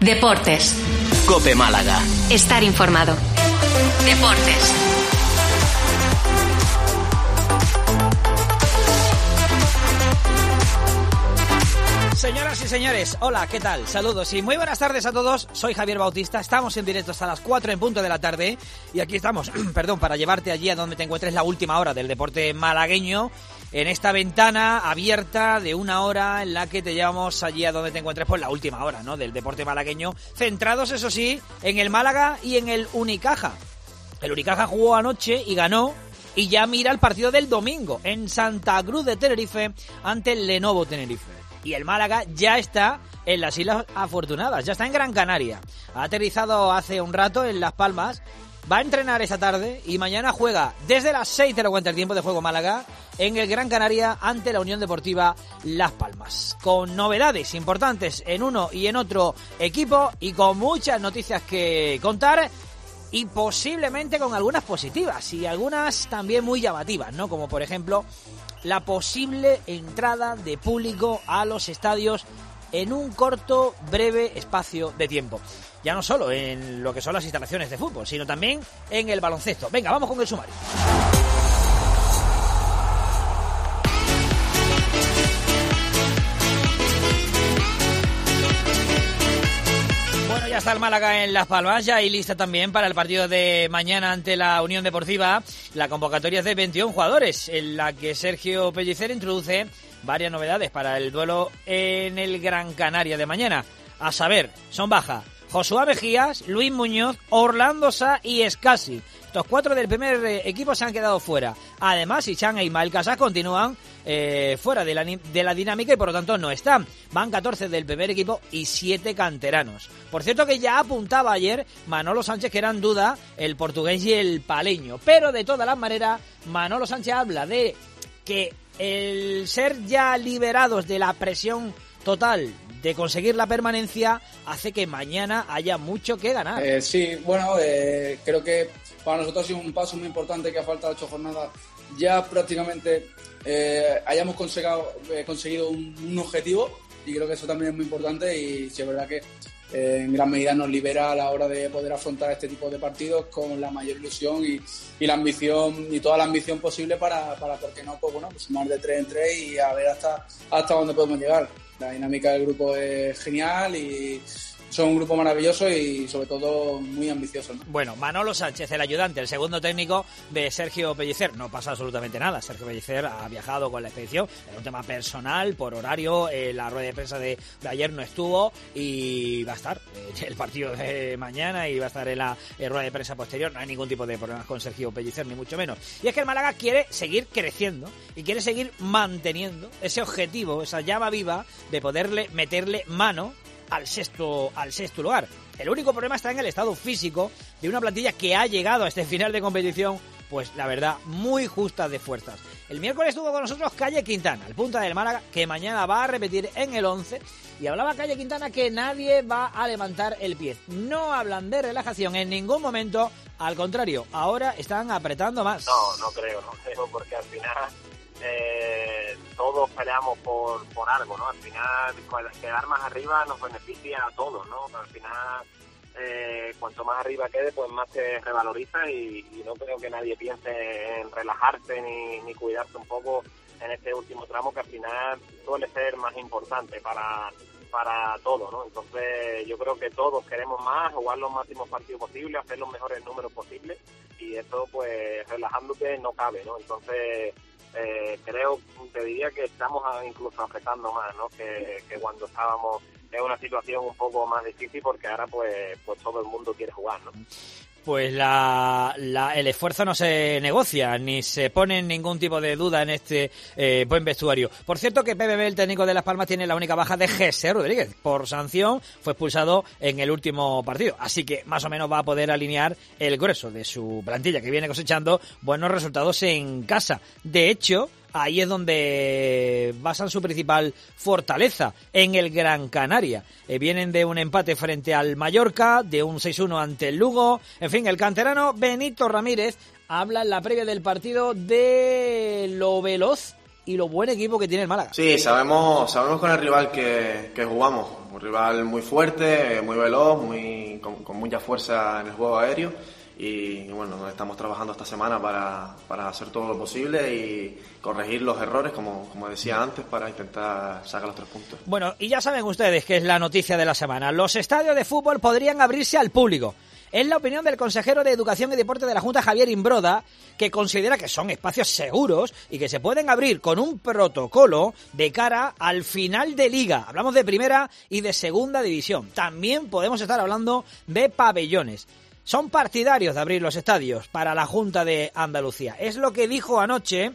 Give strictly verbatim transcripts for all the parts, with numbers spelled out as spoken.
Deportes. COPE Málaga. Estar informado. Deportes. Señoras y señores, hola, ¿qué tal? Saludos y muy buenas tardes a todos. Soy Javier Bautista, estamos en directo hasta las cuatro en punto de la tarde y aquí estamos, perdón, para llevarte allí a donde te encuentres la última hora del deporte malagueño, en esta ventana abierta de una hora en la que te llevamos allí a donde te encuentres, pues la última hora, ¿no?, del deporte malagueño, centrados, eso sí, en el Málaga y en el Unicaja. El Unicaja jugó anoche y ganó, y ya mira el partido del domingo en Santa Cruz de Tenerife ante el Lenovo Tenerife. Y el Málaga ya está en las Islas Afortunadas, ya está en Gran Canaria. Ha aterrizado hace un rato en Las Palmas, va a entrenar esta tarde y mañana juega desde las seis de la cuenta el tiempo de juego Málaga en el Gran Canaria ante la Unión Deportiva Las Palmas. Con novedades importantes en uno y en otro equipo y con muchas noticias que contar y posiblemente con algunas positivas y algunas también muy llamativas, ¿no? Como por ejemplo la posible entrada de público a los estadios en un corto, breve espacio de tiempo. Ya no solo en lo que son las instalaciones de fútbol, sino también en el baloncesto. Venga, vamos con el sumario. Ya está el Málaga en Las Palmas, ya y lista también para el partido de mañana ante la Unión Deportiva. La convocatoria es de veintiún jugadores, en la que Sergio Pellicer introduce varias novedades para el duelo en el Gran Canaria de mañana. A saber, son baja Josué Mejías, Luis Muñoz, Orlando Sá y Escasi. Estos cuatro del primer equipo se han quedado fuera. Además, Ichan e Ismael Casas continúan eh, fuera de la, de la dinámica y por lo tanto no están. Van catorce del primer equipo y siete canteranos. Por cierto que ya apuntaba ayer Manolo Sánchez que eran duda el portugués y el paleño. Pero de todas las maneras, Manolo Sánchez habla de que el ser ya liberados de la presión total de conseguir la permanencia hace que mañana haya mucho que ganar. Eh, sí, bueno, eh, creo que para nosotros ha sido un paso muy importante que a falta de ocho jornadas ya prácticamente eh, hayamos conseguido, eh, conseguido un, un objetivo y creo que eso también es muy importante y sí es verdad que eh, en gran medida nos libera a la hora de poder afrontar este tipo de partidos con la mayor ilusión y, y la ambición y toda la ambición posible para, para ¿por qué no? Pues bueno, pues sumar de tres en tres y a ver hasta, hasta dónde podemos llegar. La dinámica del grupo es genial y son un grupo maravilloso y sobre todo muy ambicioso, ¿no? Bueno, Manolo Sánchez, el ayudante, el segundo técnico de Sergio Pellicer. No pasa absolutamente nada. Sergio Pellicer ha viajado con la expedición. Era un tema personal, por horario. Eh, la rueda de prensa de, de ayer no estuvo y va a estar eh, el partido de mañana y va a estar en la eh, rueda de prensa posterior. No hay ningún tipo de problemas con Sergio Pellicer, ni mucho menos. Y es que el Málaga quiere seguir creciendo y quiere seguir manteniendo ese objetivo, esa llama viva de poderle meterle mano al sexto, al sexto lugar. El único problema está en el estado físico de una plantilla que ha llegado a este final de competición, pues la verdad, muy justa de fuerzas. El miércoles estuvo con nosotros Calle Quintana, el punta del Málaga, que mañana va a repetir en el once, y hablaba Calle Quintana que nadie va a levantar el pie. No hablan de relajación en ningún momento, al contrario, ahora están apretando más. No, no creo, no creo, porque al final Eh, todos peleamos por, por algo, ¿no? Al final, quedar más arriba nos beneficia a todos, ¿no? Al final, eh, cuanto más arriba quede, pues más te revaloriza y, y no creo que nadie piense en relajarse ni, ni cuidarse un poco en este último tramo, que al final suele ser más importante para, para todos, ¿no? Entonces, yo creo que todos queremos más, jugar los máximos partidos posibles, hacer los mejores números posibles y eso, pues, relajándote no cabe, ¿no? Entonces, Eh, creo, te diría que estamos incluso apretando más, ¿no? Que, que cuando estábamos en una situación un poco más difícil, porque ahora pues pues todo el mundo quiere jugar, ¿no? Pues la, la, el esfuerzo no se negocia, ni se pone ningún tipo de duda en este eh, buen vestuario. Por cierto que P B B, el técnico de Las Palmas, tiene la única baja de José Rodríguez. Por sanción fue expulsado en el último partido. Así que más o menos va a poder alinear el grueso de su plantilla, que viene cosechando buenos resultados en casa. De hecho, ahí es donde basan su principal fortaleza, en el Gran Canaria. Eh, vienen de un empate frente al Mallorca, de un seis uno ante el Lugo. En fin, el canterano Benito Ramírez habla en la previa del partido de lo veloz y y lo buen equipo que tiene el Málaga. Sí, sabemos sabemos con el rival que, que jugamos. Un rival muy fuerte, muy veloz, muy con, con mucha fuerza en el juego aéreo. Y bueno, estamos trabajando esta semana para, para hacer todo lo posible y corregir los errores, como, como decía antes, para intentar sacar los tres puntos. Bueno, y ya saben ustedes que es la noticia de la semana. Los estadios de fútbol podrían abrirse al público. Es la opinión del consejero de Educación y Deporte de la Junta, Javier Imbroda, que considera que son espacios seguros y que se pueden abrir con un protocolo de cara al final de Liga. Hablamos de primera y de segunda división. También podemos estar hablando de pabellones. Son partidarios de abrir los estadios para la Junta de Andalucía. Es lo que dijo anoche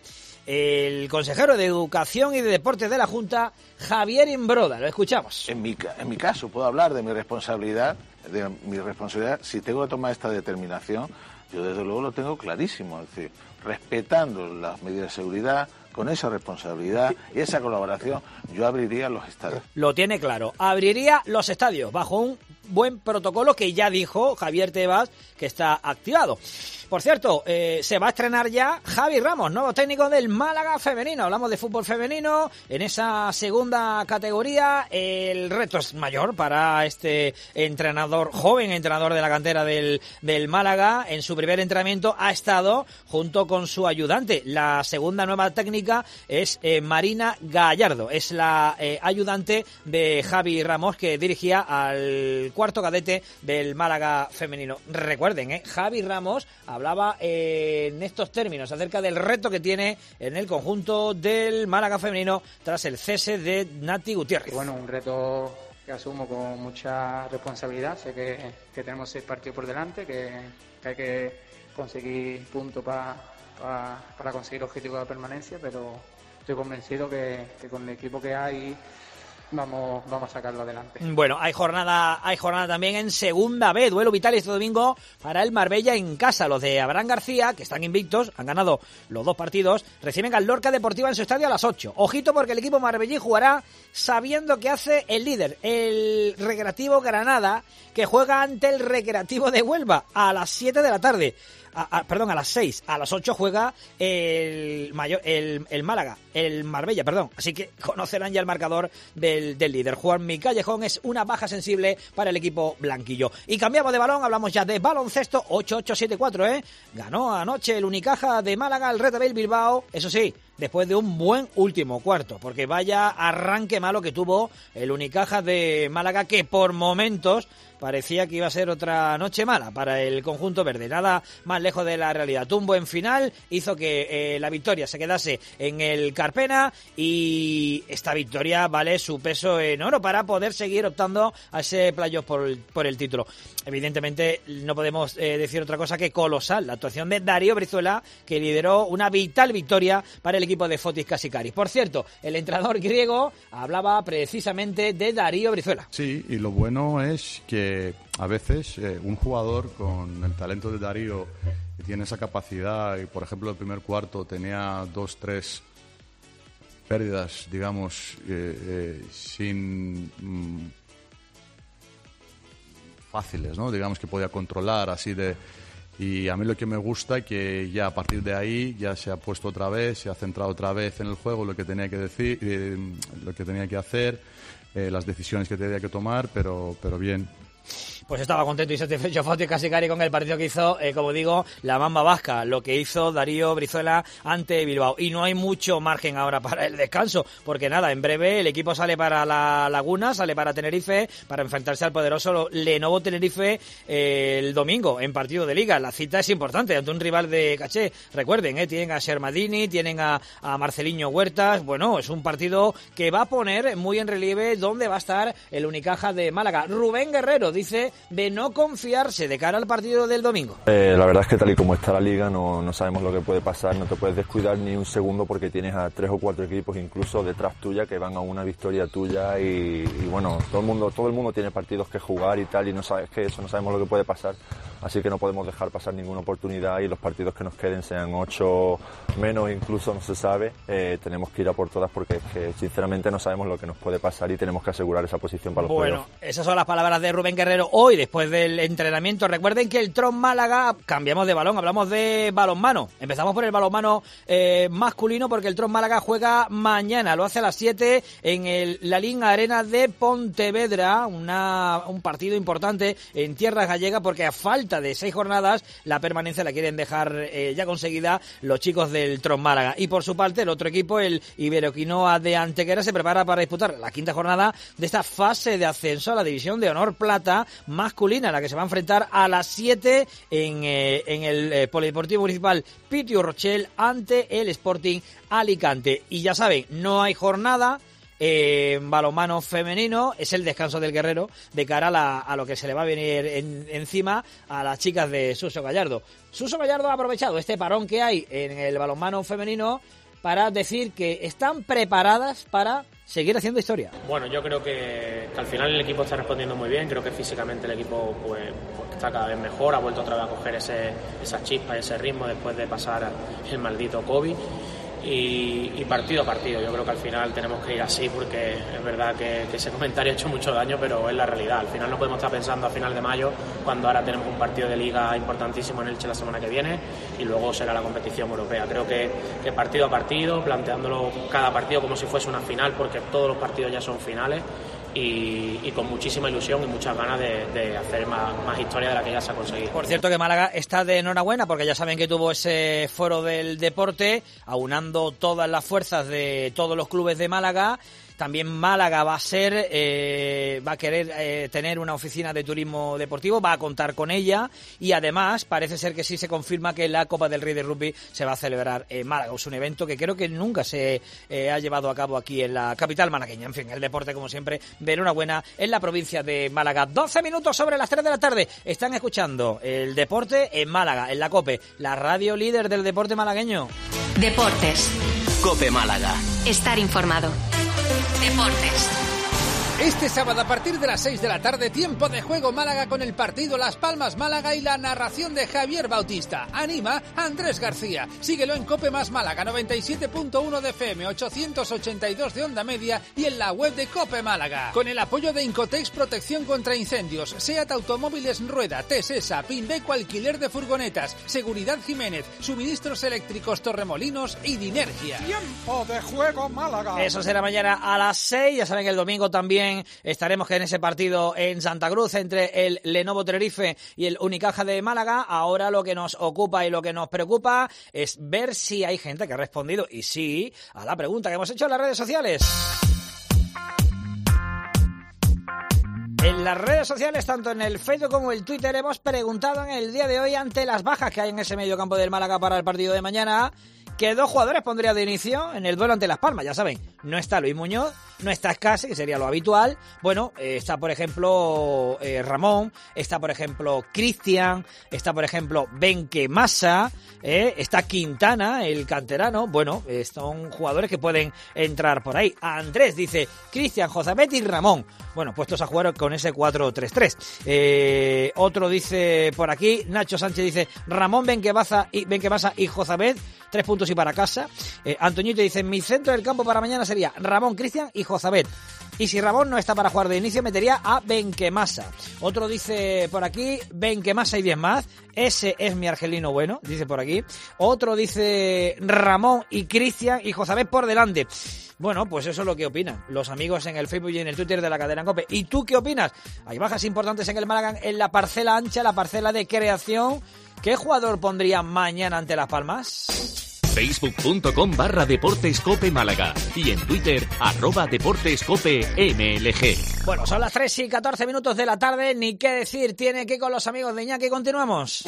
el consejero de Educación y de Deportes de la Junta, Javier Imbroda. Lo escuchamos. En mi, en mi caso, puedo hablar de mi responsabilidad, de mi responsabilidad. Si tengo que tomar esta determinación, yo desde luego lo tengo clarísimo. Es decir, respetando las medidas de seguridad, con esa responsabilidad y esa colaboración, yo abriría los estadios. Lo tiene claro. Abriría los estadios bajo un buen protocolo que ya dijo Javier Tebas que está activado. Por cierto, eh, se va a estrenar ya Javi Ramos, nuevo técnico del Málaga femenino. Hablamos de fútbol femenino en esa segunda categoría. El reto es mayor para este entrenador, joven entrenador de la cantera del, del Málaga. En su primer entrenamiento ha estado junto con su ayudante. La segunda nueva técnica es eh, Marina Gallardo. Es la eh, ayudante de Javi Ramos, que dirigía al cuarto cadete del Málaga femenino. Recuerden, eh, Javi Ramos hablaba eh, en estos términos acerca del reto que tiene en el conjunto del Málaga femenino tras el cese de Nati Gutiérrez. Bueno, un reto que asumo con mucha responsabilidad. Sé que, que tenemos seis partidos por delante, que, que hay que conseguir puntos pa, pa, para conseguir el objetivo de la permanencia, pero estoy convencido que, que con el equipo que hay Vamos, vamos a sacarlo adelante. Bueno, hay jornada, hay jornada también en segunda B, duelo vital este domingo para el Marbella en casa. Los de Abraham García, que están invictos, han ganado los dos partidos, reciben al Lorca Deportiva en su estadio a las ocho. Ojito, porque el equipo marbellí jugará sabiendo que hace el líder, el Recreativo Granada, que juega ante el Recreativo de Huelva a las siete de la tarde. A, a, perdón, a las seis, a las ocho juega el, mayor, el, el Málaga, el Marbella, perdón. Así que conocerán ya el marcador del, del líder. Juanmi Callejón es una baja sensible para el equipo blanquillo. Y cambiamos de balón, hablamos ya de baloncesto. Ocho ocho siete cuatro, ¿eh? Ganó anoche el Unicaja de Málaga, el Retabel Bilbao, eso sí, después de un buen último cuarto, porque vaya arranque malo que tuvo el Unicaja de Málaga, que por momentos parecía que iba a ser otra noche mala para el conjunto verde. Nada más lejos de la realidad. Un buen final hizo que eh, la victoria se quedase en el Carpena, y esta victoria vale su peso en oro para poder seguir optando a ese playoff por el, por el título. Evidentemente no podemos eh, decir otra cosa que colosal la actuación de Darío Brizuela, que lideró una vital victoria para el equipo de Fotis Kasikaris. Por cierto, el entrenador griego hablaba precisamente de Darío Brizuela. Sí, y lo bueno es que a veces eh, un jugador con el talento de Darío, que tiene esa capacidad, y por ejemplo el primer cuarto tenía dos, tres pérdidas, digamos, eh, eh, sin mm, fáciles, ¿no? Digamos que podía controlar así de... Y a mí lo que me gusta es que ya a partir de ahí ya se ha puesto otra vez, se ha centrado otra vez en el juego, lo que tenía que decir, eh, lo que tenía que hacer, eh, las decisiones que tenía que tomar, pero, pero bien. Pues estaba contento y satisfecho Fotis Kasikaris con el partido que hizo, eh, como digo, la Mamba Vasca, lo que hizo Darío Brizuela ante Bilbao. Y no hay mucho margen ahora para el descanso, porque nada, en breve el equipo sale para La Laguna, sale para Tenerife, para enfrentarse al poderoso Lenovo Tenerife eh, el domingo en partido de Liga. La cita es importante ante un rival de caché. Recuerden, eh, tienen a Shermadini, tienen a, a Marceliño Huertas. Bueno, es un partido que va a poner muy en relieve dónde va a estar el Unicaja de Málaga. Rubén Guerrero dice de no confiarse de cara al partido del domingo. Eh, la verdad es que tal y como está la liga no, no sabemos lo que puede pasar, no te puedes descuidar ni un segundo porque tienes a tres o cuatro equipos incluso detrás tuya que van a una victoria tuya y, y bueno, todo el mundo todo el mundo tiene partidos que jugar y tal y no sabes que eso no sabemos lo que puede pasar, así que no podemos dejar pasar ninguna oportunidad y los partidos que nos queden sean ocho menos incluso no se sabe, eh, tenemos que ir a por todas porque es que sinceramente no sabemos lo que nos puede pasar y tenemos que asegurar esa posición para los Bueno, playoffs. Esas son las palabras de Rubén Guerrero. hoy, después del entrenamiento. Recuerden que el Tron Málaga, cambiamos de balón, hablamos de balonmano. Empezamos por el balonmano eh, masculino, porque el Tron Málaga juega mañana, lo hace a las siete en el Lalín Arena de Pontevedra, una, un partido importante en tierras gallegas, porque a falta de seis jornadas, la permanencia la quieren dejar eh, ya conseguida los chicos del Tron Málaga. Y por su parte, el otro equipo, el Iberoquinoa de Antequera, se prepara para disputar la quinta jornada de esta fase de ascenso a la división de honor plata masculina, la que se va a enfrentar a las siete en, eh, en el eh, Polideportivo Municipal Pitiu Rochel ante el Sporting Alicante. Y ya saben, no hay jornada en eh, balonmano femenino, es el descanso del guerrero de cara a, la, a lo que se le va a venir en, encima a las chicas de Suso Gallardo. Suso Gallardo ha aprovechado este parón que hay en el balonmano femenino para decir que están preparadas para seguir haciendo historia. Bueno, yo creo que, que al final el equipo está respondiendo muy bien. Creo que físicamente el equipo pues, pues está cada vez mejor, ha vuelto otra vez a coger ese, esa chispa, ese ritmo después de pasar el maldito COVID. Y, y partido a partido, yo creo que al final tenemos que ir así, porque es verdad que, que ese comentario ha hecho mucho daño, pero es la realidad. Al final no podemos estar pensando a final de mayo, cuando ahora tenemos un partido de liga importantísimo en Elche la semana que viene y luego será la competición europea. Creo que, que partido a partido, planteándolo cada partido como si fuese una final, porque todos los partidos ya son finales. Y, y con muchísima ilusión y muchas ganas de, de hacer más, más historia de la que ya se ha conseguido. Por cierto que Málaga está de enhorabuena, porque ya saben que tuvo ese foro del deporte, aunando todas las fuerzas de todos los clubes de Málaga. También Málaga va a ser, eh, va a querer eh, tener una oficina de turismo deportivo, va a contar con ella, y además parece ser que sí se confirma que la Copa del Rey de Rugby se va a celebrar en Málaga. Es un evento que creo que nunca se eh, ha llevado a cabo aquí en la capital malagueña. En fin, el deporte, como siempre, de enhorabuena en la provincia de Málaga. doce minutos sobre las tres de la tarde. Están escuchando el deporte en Málaga, en la COPE, la radio líder del deporte malagueño. Deportes. COPE Málaga. Estar informado. Deportes. Este sábado a partir de las seis de la tarde, tiempo de juego Málaga con el partido Las Palmas Málaga y la narración de Javier Bautista. Anima Andrés García. Síguelo en Cope Más Málaga, noventa y siete punto uno de F M, ochocientos ochenta y dos de onda media y en la web de Cope Málaga. Con el apoyo de Incotex Protección contra Incendios, SEAT Automóviles Rueda, Tesesa, Pinbeco Alquiler de Furgonetas, Seguridad Jiménez, Suministros Eléctricos Torremolinos y Dinergia. Tiempo de juego Málaga. Eso será mañana a las seis. Ya saben que el domingo también estaremos en ese partido en Santa Cruz entre el Lenovo Tenerife y el Unicaja de Málaga. Ahora lo que nos ocupa y lo que nos preocupa es ver si hay gente que ha respondido, y sí, a la pregunta que hemos hecho en las redes sociales. En las redes sociales, tanto en el Facebook como en el Twitter, hemos preguntado en el día de hoy, ante las bajas que hay en ese mediocampo del Málaga para el partido de mañana, que dos jugadores pondría de inicio en el duelo ante Las Palmas. Ya saben, no está Luis Muñoz, no está Escase, que sería lo habitual. Bueno, eh, está por ejemplo eh, Ramón, está por ejemplo Cristian, está por ejemplo Benquemasa, eh, está Quintana, el canterano. Bueno, eh, son jugadores que pueden entrar por ahí. Andrés dice Cristian, Jozabet y Ramón. Bueno, puestos a jugar con ese cuatro tres tres. Eh, otro dice por aquí, Nacho Sánchez dice Ramón, Benquemasa y, Benquemasa y Jozabet. Tres puntos y para casa. Eh, Antoñito dice, mi centro del campo para mañana sería Ramón, Cristian y Jozabet. Y si Ramón no está para jugar de inicio, metería a Benquemasa. Otro dice por aquí, Benquemasa y diez más. Ese es mi argelino bueno, dice por aquí. Otro dice Ramón y Cristian y Jozabet por delante. Bueno, pues eso es lo que opinan los amigos en el Facebook y en el Twitter de la cadena COPE. ¿Y tú qué opinas? Hay bajas importantes en el Málaga, en la parcela ancha, la parcela de creación. ¿Qué jugador pondría mañana ante Las Palmas? Facebook.com barra Deportes Cope Málaga y en Twitter arroba Deportes Cope M L G. Bueno, son las tres y catorce minutos de la tarde, ni qué decir tiene que con los amigos de Iñaki. Continuamos.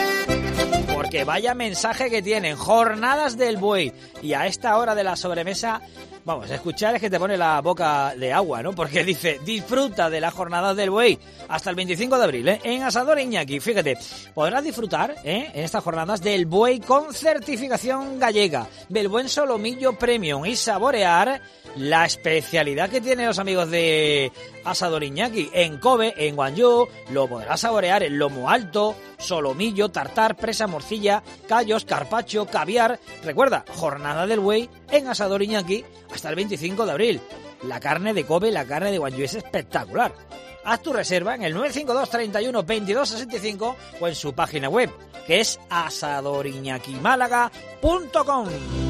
Porque vaya mensaje que tienen, jornadas del buey. Y a esta hora de la sobremesa, vamos, escuchar es que te pone la boca de agua, ¿no? Porque dice, disfruta de las jornadas del buey hasta el veinticinco de abril, ¿eh? En Asador Iñaki, fíjate, podrás disfrutar, ¿eh? En estas jornadas del buey con certificación gallega, del buen solomillo premium y saborear la especialidad que tienen los amigos de Asador Iñaki. En Kobe, en Guangzhou, lo podrás saborear en lomo alto, solomillo, tartar, presa, morcilla, callos, carpaccio, caviar. Recuerda, jornada del buey en Asador Iñaki hasta el veinticinco de abril. La carne de Kobe, la carne de Guangzhou es espectacular. haz tu reserva en el nueve cinco dos, treinta y uno, veintidós sesenta y cinco o en su página web, que es asador iñaki málaga punto com.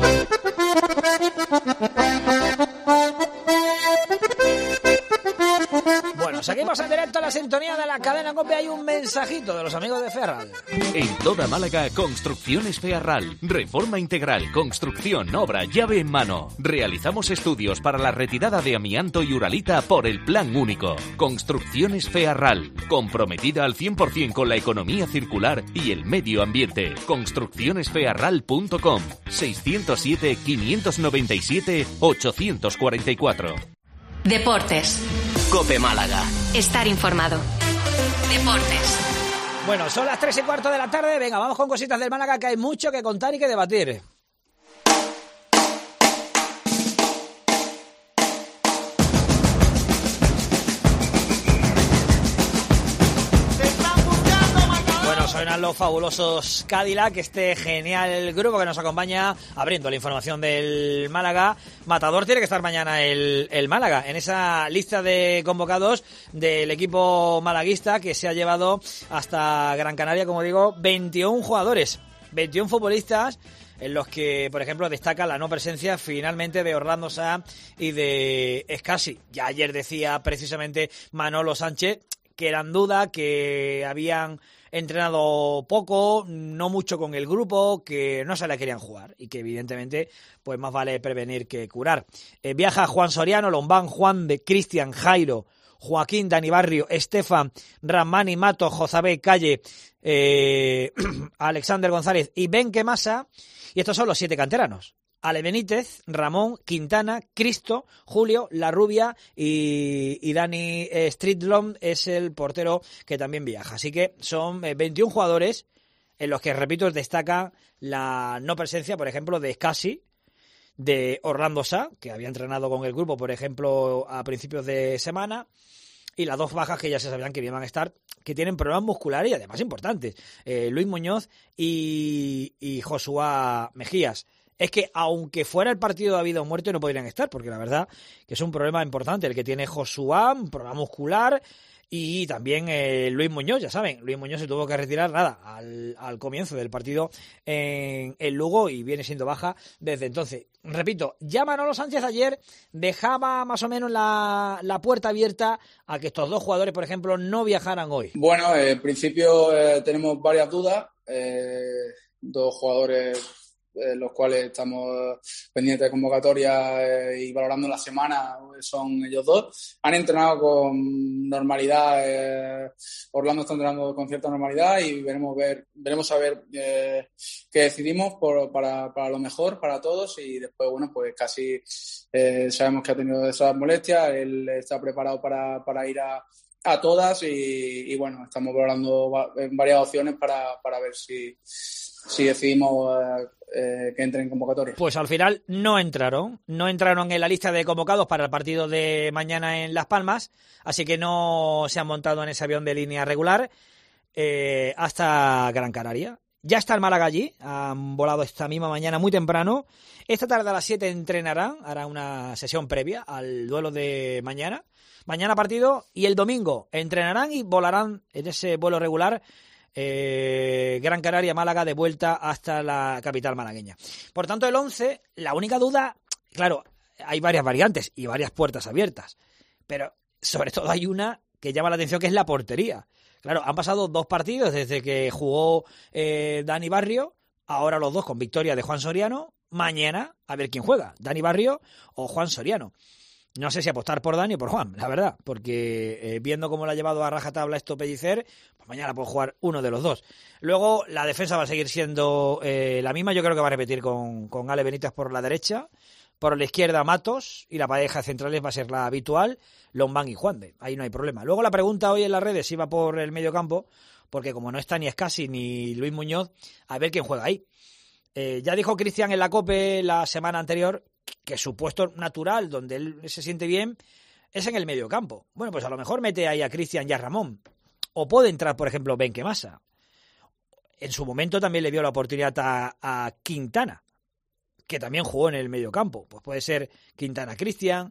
Bueno, seguimos en directo a la sintonía de la cadena COPE. Hay un mensajito de los amigos de Ferral. En toda Málaga, Construcciones Ferral. Reforma integral, construcción, obra, llave en mano. Realizamos estudios para la retirada de amianto y uralita por el Plan Único. Construcciones Ferral. Comprometida al cien por ciento con la economía circular y el medio ambiente. construcciones ferral punto com. seiscientos siete, quinientos noventa y siete, ochocientos cuarenta y cuatro. Deportes. COPE Málaga. Estar informado. Deportes. Bueno, son las tres y cuarto de la tarde. Venga, vamos con cositas del Málaga, que hay mucho que contar y que debatir. Suenan los fabulosos Cadillac, este genial grupo que nos acompaña abriendo la información del Málaga. Matador tiene que estar mañana el, el Málaga en esa lista de convocados del equipo malaguista, que se ha llevado hasta Gran Canaria, como digo, veintiún jugadores, veintiún futbolistas, en los que, por ejemplo, destaca la no presencia finalmente de Orlando Sá y de Escasi. Ya ayer decía precisamente Manolo Sánchez que eran duda, que habían entrenado poco, no mucho con el grupo, que no se la querían jugar y que evidentemente pues más vale prevenir que curar. Eh, viaja Juan Soriano, Lombán, Juan de Cristian, Jairo, Joaquín, Dani Barrio, Estefan, Ramani, Mato, Jozabé, Calle, eh, Alexander González y Benque Masa. Y estos son los siete canteranos. Ale Benítez, Ramón, Quintana, Cristo, Julio, La Rubia y, y Dani eh, Stridlom es el portero que también viaja. Así que son eh, veintiún jugadores en los que, repito, destaca la no presencia, por ejemplo, de Escasi, de Orlando Sá, que había entrenado con el grupo, por ejemplo, a principios de semana, y las dos bajas que ya se sabían que iban a estar, que tienen problemas musculares y además importantes, eh, Luis Muñoz y, y Josué Mejías. Es que aunque fuera el partido de vida o muerte no podrían estar, porque la verdad que es un problema importante el que tiene Josué, un problema muscular, y también eh, Luis Muñoz, ya saben, Luis Muñoz se tuvo que retirar nada al, al comienzo del partido en el Lugo y viene siendo baja desde entonces. Repito, ya Manolo Sánchez ayer dejaba más o menos la, la puerta abierta a que estos dos jugadores, por ejemplo, no viajaran hoy. Bueno, en principio eh, tenemos varias dudas, eh, dos jugadores Eh, los cuales estamos pendientes de convocatoria eh, y valorando la semana, son ellos dos. Han entrenado con normalidad, eh, Orlando está entrenando con cierta normalidad y veremos ver veremos a ver eh, qué decidimos por, para, para lo mejor para todos. Y después, bueno, pues casi eh, sabemos que ha tenido esas molestias, él está preparado para, para ir a a todas y, y bueno, estamos valorando varias opciones para, para ver si, si decidimos eh, eh, que entren en convocatoria. Pues al final no entraron, no entraron en la lista de convocados para el partido de mañana en Las Palmas, así que no se han montado en ese avión de línea regular eh, hasta Gran Canaria. Ya está el Málaga allí, han volado esta misma mañana muy temprano. Esta tarde a las siete entrenarán, hará una sesión previa al duelo de mañana. Mañana partido y el domingo entrenarán y volarán en ese vuelo regular eh, Gran Canaria, Málaga, de vuelta hasta la capital malagueña. Por tanto, el once, la única duda, claro, hay varias variantes y varias puertas abiertas, pero sobre todo hay una que llama la atención, que es la portería. Claro, han pasado dos partidos desde que jugó eh, Dani Barrio, ahora los dos con victoria de Juan Soriano. Mañana, a ver quién juega, Dani Barrio o Juan Soriano. No sé si apostar por Dani o por Juan, la verdad, porque eh, viendo cómo lo ha llevado a rajatabla esto Pellicer, pues mañana puede jugar uno de los dos. Luego la defensa va a seguir siendo eh, la misma, yo creo que va a repetir con, con Ale Benítez por la derecha, por la izquierda Matos, y la pareja centrales va a ser la habitual, Lombán y Juande, ahí no hay problema. Luego la pregunta hoy en las redes iba por el medio campo, porque como no está ni Escasi ni Luis Muñoz, a ver quién juega ahí. Eh, ya dijo Cristian en la COPE la semana anterior que su puesto natural, donde él se siente bien, es en el mediocampo. Bueno, pues a lo mejor mete ahí a Cristian y a Ramón. O puede entrar, por ejemplo, Benque Masa. En su momento también le dio la oportunidad a, a Quintana, que también jugó en el mediocampo. Pues puede ser Quintana Cristian,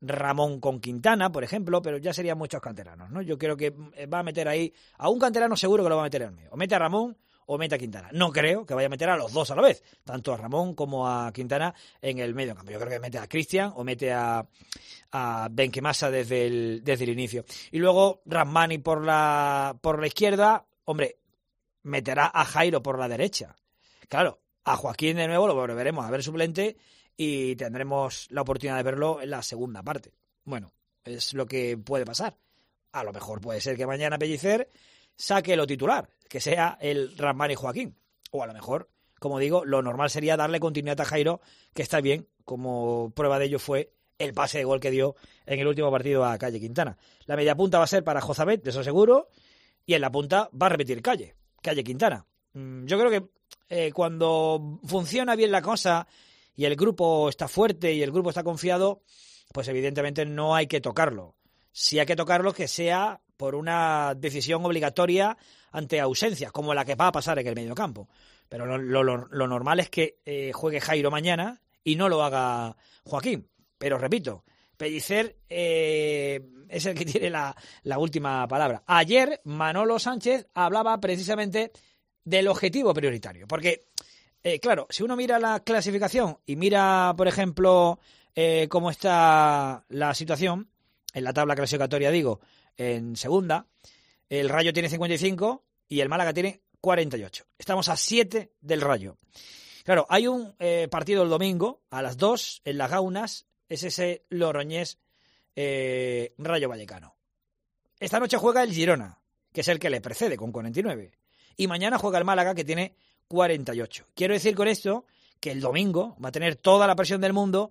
Ramón con Quintana, por ejemplo, pero ya serían muchos canteranos, ¿no? Yo creo que va a meter ahí, a un canterano seguro que lo va a meter en el medio. O mete a Ramón o mete a Quintana. No creo que vaya a meter a los dos a la vez, tanto a Ramón como a Quintana en el medio campo. Yo creo que mete a Cristian o mete a, a Benquemasa desde el, desde el inicio. Y luego Rahmani por la, por la izquierda, hombre, meterá a Jairo por la derecha. Claro, a Joaquín de nuevo lo volveremos a ver suplente y tendremos la oportunidad de verlo en la segunda parte. Bueno, es lo que puede pasar. A lo mejor puede ser que mañana Pellicer saque lo titular, que sea el Rahmani Joaquín. O a lo mejor, como digo, lo normal sería darle continuidad a Jairo, que está bien, como prueba de ello fue el pase de gol que dio en el último partido a Calle Quintana. La media punta va a ser para Jozabet, de eso seguro, y en la punta va a repetir Calle, Calle Quintana. Yo creo que eh, cuando funciona bien la cosa y el grupo está fuerte y el grupo está confiado, pues evidentemente no hay que tocarlo. Si hay que tocarlo, que sea por una decisión obligatoria ante ausencias, como la que va a pasar en el mediocampo. Pero lo, lo, lo normal es que eh, juegue Jairo mañana y no lo haga Joaquín. Pero repito, Pellicer eh, es el que tiene la, la última palabra. Ayer Manolo Sánchez hablaba precisamente del objetivo prioritario. Porque, eh, claro, si uno mira la clasificación y mira, por ejemplo, eh, cómo está la situación en la tabla clasificatoria, digo, en segunda, el Rayo tiene cincuenta y cinco y el Málaga tiene cuarenta y ocho. Estamos a siete del Rayo. Claro, hay un eh, partido el domingo a las dos en Las Gaunas, es ese Logroñés eh, Rayo Vallecano. Esta noche juega el Girona, que es el que le precede con cuarenta y nueve. Y mañana juega el Málaga, que tiene cuarenta y ocho. Quiero decir con esto que el domingo va a tener toda la presión del mundo,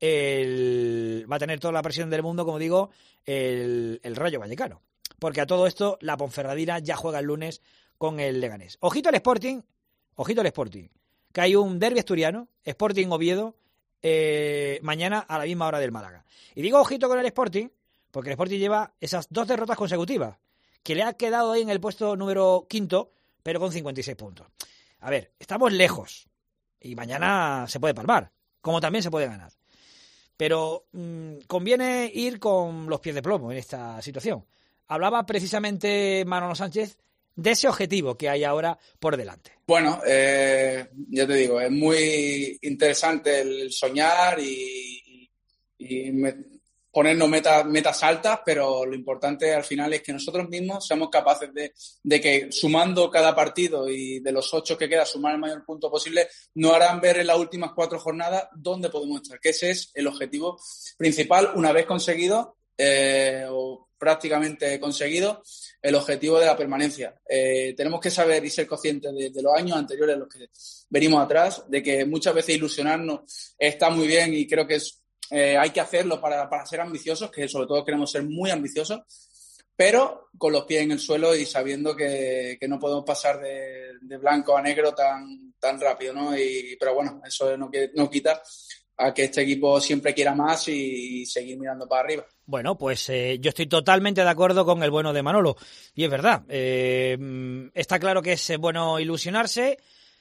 el, va a tener toda la presión del mundo, como digo, el, el Rayo Vallecano. Porque a todo esto la Ponferradina ya juega el lunes con el Leganés. Ojito al Sporting, ojito al Sporting, que hay un derbi asturiano, Sporting Oviedo, eh, mañana a la misma hora del Málaga. Y digo ojito con el Sporting, porque el Sporting lleva esas dos derrotas consecutivas, que le ha quedado ahí en el puesto número quinto, pero con cincuenta y seis puntos. A ver, estamos lejos, y mañana se puede palmar, como también se puede ganar. Pero mmm, conviene ir con los pies de plomo en esta situación. Hablaba precisamente Manolo Sánchez de ese objetivo que hay ahora por delante. Bueno, eh, ya te digo, es muy interesante el soñar y, y me, ponernos metas, metas altas, pero lo importante al final es que nosotros mismos seamos capaces de, de que sumando cada partido y de los ocho que queda sumar el mayor punto posible, nos harán ver en las últimas cuatro jornadas dónde podemos estar, que ese es el objetivo principal una vez conseguido eh, o prácticamente conseguido el objetivo de la permanencia. Eh, tenemos que saber y ser conscientes de, de los años anteriores, los que venimos atrás, de que muchas veces ilusionarnos está muy bien y creo que es, eh, hay que hacerlo para, para ser ambiciosos, que sobre todo queremos ser muy ambiciosos, pero con los pies en el suelo y sabiendo que, que no podemos pasar de, de blanco a negro tan, tan rápido, ¿no? Y, pero bueno, eso no, no quita a que este equipo siempre quiera más y, y seguir mirando para arriba. Bueno, pues eh, yo estoy totalmente de acuerdo con el bueno de Manolo. Y es verdad, eh, está claro que es bueno ilusionarse,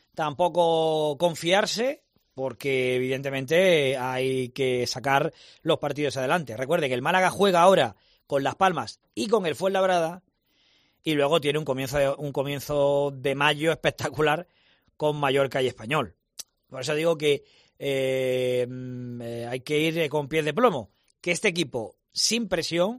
tampoco confiarse, porque evidentemente hay que sacar los partidos adelante. Recuerde que el Málaga juega ahora con Las Palmas y con el Fuenlabrada, y luego tiene un comienzo de, un comienzo de mayo espectacular con Mallorca y Español. Por eso digo que eh, eh, hay que ir con pies de plomo, que este equipo sin presión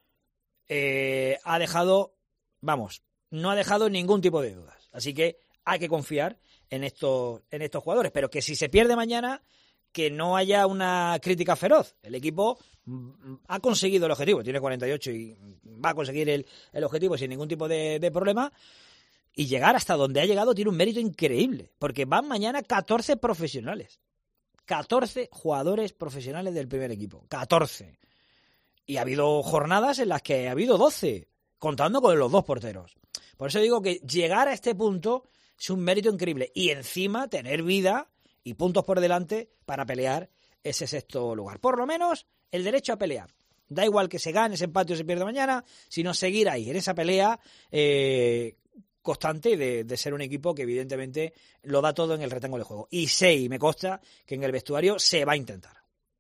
eh, ha dejado, vamos, no ha dejado ningún tipo de dudas. Así que hay que confiar en estos, en estos jugadores, pero que si se pierde mañana, que no haya una crítica feroz. El equipo ha conseguido el objetivo, tiene cuarenta y ocho y va a conseguir el, el objetivo sin ningún tipo de, de problema, y llegar hasta donde ha llegado tiene un mérito increíble, porque van mañana catorce profesionales, catorce jugadores profesionales del primer equipo, catorce. Y ha habido jornadas en las que ha habido doce, contando con los dos porteros. Por eso digo que llegar a este punto es un mérito increíble. Y encima tener vida y puntos por delante para pelear ese sexto lugar. Por lo menos el derecho a pelear. Da igual que se gane, se empate o se pierda mañana, sino seguir ahí, en esa pelea eh, constante de, de ser un equipo que evidentemente lo da todo en el rectángulo de juego. Y sé, y me consta, que en el vestuario se va a intentar.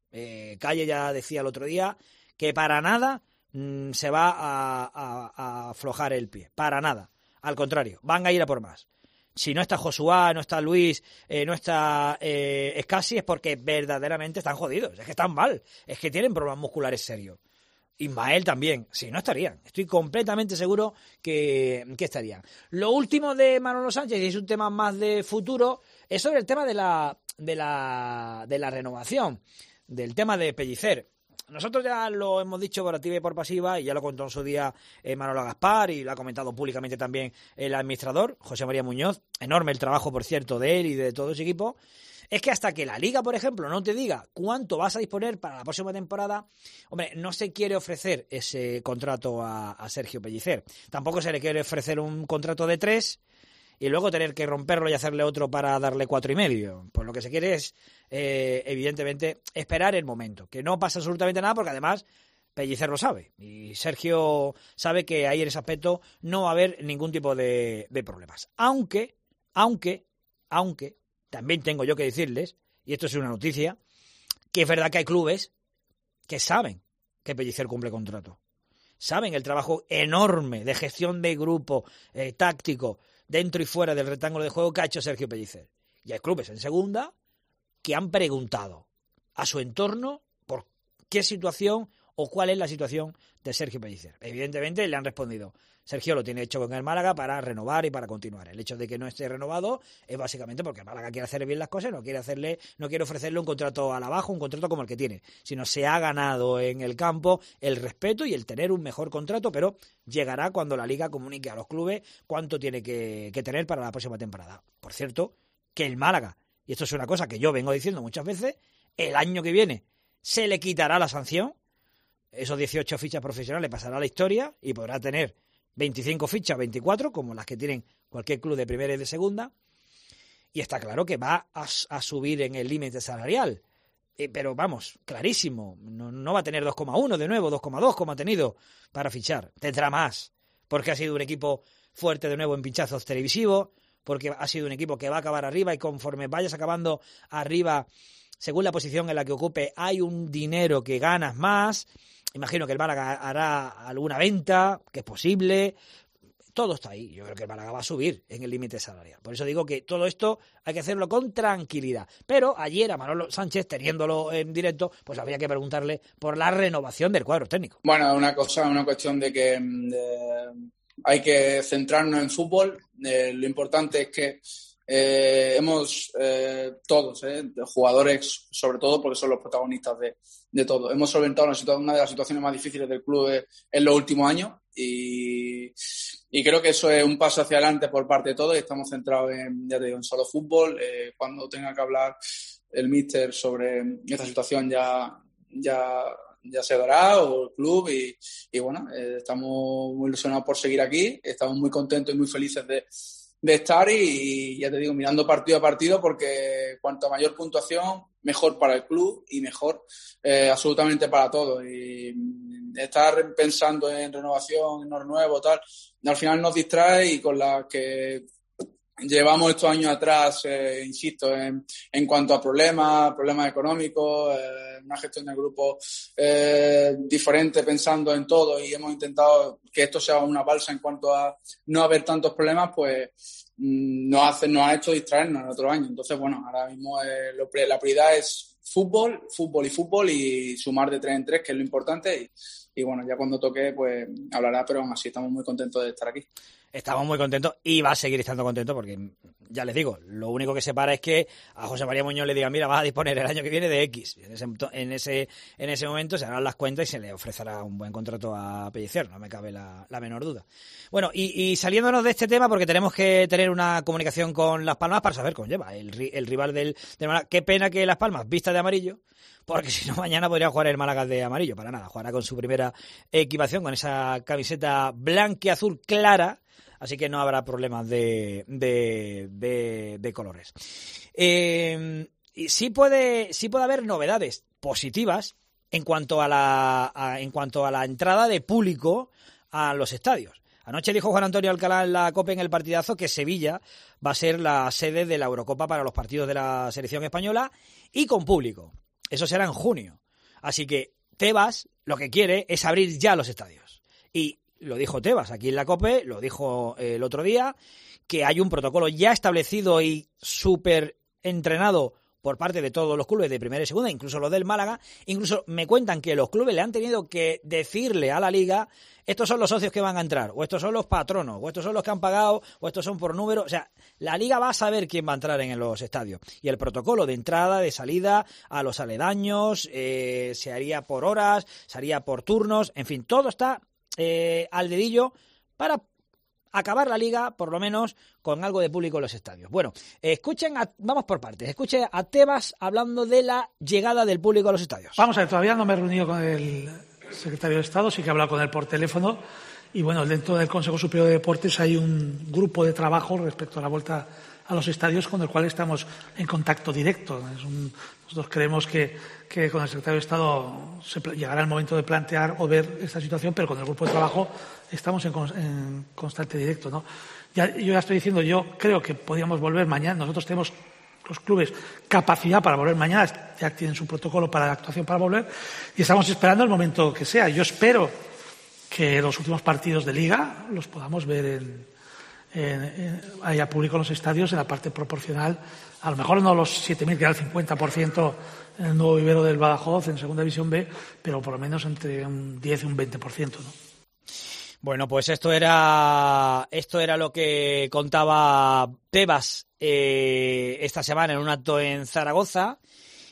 Eh, Calle ya decía el otro día que para nada mmm, se va a, a, a aflojar el pie, para nada. Al contrario, van a ir a por más. Si no está Josué, no está Luis, eh, no está eh, Escasi, es porque verdaderamente están jodidos, es que están mal, es que tienen problemas musculares serios. Ismael también, si no estarían, estoy completamente seguro que, que estarían. Lo último de Manolo Sánchez, y es un tema más de futuro, es sobre el tema de la, de la, de la renovación, del tema de Pellicer. Nosotros ya lo hemos dicho por activa y por pasiva, y ya lo contó en su día eh, Manolo Gaspar, y lo ha comentado públicamente también el administrador, José María Muñoz. Enorme el trabajo, por cierto, de él y de todo ese equipo. Es que hasta que la Liga, por ejemplo, no te diga cuánto vas a disponer para la próxima temporada, hombre, no se quiere ofrecer ese contrato a, a Sergio Pellicer. Tampoco se le quiere ofrecer un contrato de tres y luego tener que romperlo y hacerle otro para darle cuatro y medio. Pues lo que se quiere es, eh, evidentemente, esperar el momento. Que no pasa absolutamente nada porque además Pellicer lo sabe. Y Sergio sabe que ahí en ese aspecto no va a haber ningún tipo de, de problemas. Aunque, aunque, aunque... También tengo yo que decirles, y esto es una noticia, que es verdad que hay clubes que saben que Pellicer cumple contrato. Saben el trabajo enorme de gestión de grupo, eh, táctico, dentro y fuera del rectángulo de juego que ha hecho Sergio Pellicer. Y hay clubes en segunda que han preguntado a su entorno por qué situación o cuál es la situación de Sergio Pellicer. Evidentemente le han respondido: Sergio lo tiene hecho con el Málaga para renovar y para continuar. El hecho de que no esté renovado es básicamente porque el Málaga quiere hacer bien las cosas, no quiere hacerle, no quiere ofrecerle un contrato a la baja, un contrato como el que tiene, sino se ha ganado en el campo el respeto y el tener un mejor contrato, pero llegará cuando la Liga comunique a los clubes cuánto tiene que, que tener para la próxima temporada. Por cierto, que el Málaga, y esto es una cosa que yo vengo diciendo muchas veces, el año que viene se le quitará la sanción, esos dieciocho fichas profesionales pasará a la historia y podrá tener veinticinco fichas, veinticuatro, como las que tienen cualquier club de primera y de segunda, y está claro que va a, a subir en el límite salarial, eh, pero vamos, clarísimo, no, no va a tener dos coma uno de nuevo, dos coma dos como ha tenido para fichar, tendrá más, porque ha sido un equipo fuerte de nuevo en pinchazos televisivos, porque ha sido un equipo que va a acabar arriba y conforme vayas acabando arriba, según la posición en la que ocupe, hay un dinero que ganas más. Imagino que el Málaga hará alguna venta, que es posible. Todo está ahí. Yo creo que el Málaga va a subir en el límite salarial. Por eso digo que todo esto hay que hacerlo con tranquilidad. Pero ayer a Manolo Sánchez, teniéndolo en directo, pues habría que preguntarle por la renovación del cuadro técnico. Bueno, una cosa, una cuestión de que eh, hay que centrarnos en fútbol. Eh, lo importante es que eh, hemos eh, todos, eh, jugadores sobre todo, porque son los protagonistas de, de todo. Hemos solventado una, situa- una de las situaciones más difíciles del club en, en los últimos años y, y creo que eso es un paso hacia adelante por parte de todos y estamos centrados en, ya te digo, en solo fútbol. Eh, cuando tenga que hablar el míster sobre esta situación ya, ya, ya se dará, o el club, y, y bueno, eh, estamos muy ilusionados por seguir aquí, estamos muy contentos y muy felices de de estar y, y ya te digo, mirando partido a partido, porque cuanto mayor puntuación, mejor para el club y mejor eh, absolutamente para todos. Y estar pensando en renovación, en renuevo, tal, al final nos distrae, y con la que llevamos estos años atrás, eh, insisto, en, en cuanto a problemas, problemas económicos, eh, una gestión del grupo eh, diferente, pensando en todo, y hemos intentado que esto sea una balsa en cuanto a no haber tantos problemas, pues mmm, nos, hace, nos ha hecho distraernos en otro año. Entonces, bueno, ahora mismo eh, lo, la prioridad es fútbol, fútbol y fútbol, y sumar de tres en tres, que es lo importante, y, y bueno, ya cuando toque, pues hablará, pero aún así estamos muy contentos de estar aquí. Estamos muy contentos y va a seguir estando contento porque, ya les digo, lo único que separa es que a José María Muñoz le diga: mira, vas a disponer el año que viene de X. En ese, en ese, en ese momento se harán las cuentas y se le ofrecerá un buen contrato a Pellicer, no me cabe la, la menor duda. Bueno, y, y saliéndonos de este tema, porque tenemos que tener una comunicación con Las Palmas para saber cómo lleva el, el rival del, del Málaga. Qué pena que Las Palmas vista de amarillo, porque si no mañana podría jugar el Málaga de amarillo. Para nada, jugará con su primera equipación, con esa camiseta blanca y azul clara. Así que no habrá problemas de, de, de, de colores. Eh, y sí puede, sí puede haber novedades positivas en cuanto a la, a, en cuanto a la entrada de público a los estadios. Anoche dijo Juan Antonio Alcalá en la COPE, en el partidazo, que Sevilla va a ser la sede de la Eurocopa para los partidos de la selección española y con público. eso será en junio. Así que Tebas lo que quiere es abrir ya los estadios. Y lo dijo Tebas aquí en la COPE, lo dijo el otro día, que hay un protocolo ya establecido y súper entrenado por parte de todos los clubes de primera y segunda, incluso los del Málaga. Incluso me cuentan que los clubes le han tenido que decirle a la Liga, estos son los socios que van a entrar, o estos son los patronos, o estos son los que han pagado, o estos son por número. O sea, la Liga va a saber quién va a entrar en los estadios. Y el protocolo de entrada, de salida, a los aledaños, eh, se haría por horas, se haría por turnos, en fin, todo está eh, al dedillo para acabar la Liga, por lo menos, con algo de público en los estadios. Bueno, escuchen, a, vamos por partes, escuchen a Tebas hablando de la llegada del público a los estadios. Vamos a ver, todavía no me he reunido con el secretario de Estado, sí que he hablado con él por teléfono, y bueno, dentro del Consejo Superior de Deportes hay un grupo de trabajo respecto a la vuelta a los estadios con el cual estamos en contacto directo. Es un, nosotros creemos que, que con el secretario de Estado se llegará el momento de plantear o ver esta situación, pero con el grupo de trabajo estamos en, en constante directo, ¿no? Ya, yo ya estoy diciendo, yo creo que podríamos volver mañana. Nosotros tenemos, los clubes, capacidad para volver mañana, ya tienen su protocolo para la actuación para volver, y estamos esperando el momento que sea. Yo espero que los últimos partidos de Liga los podamos ver en, en, en, haya público en los estadios en la parte proporcional, a lo mejor no los siete mil, que era el cincuenta por ciento en el nuevo vivero del Badajoz, en Segunda División B, pero por lo menos entre un diez y un veinte por ciento, ¿no? Bueno, pues esto era esto era lo que contaba Tebas eh, esta semana en un acto en Zaragoza.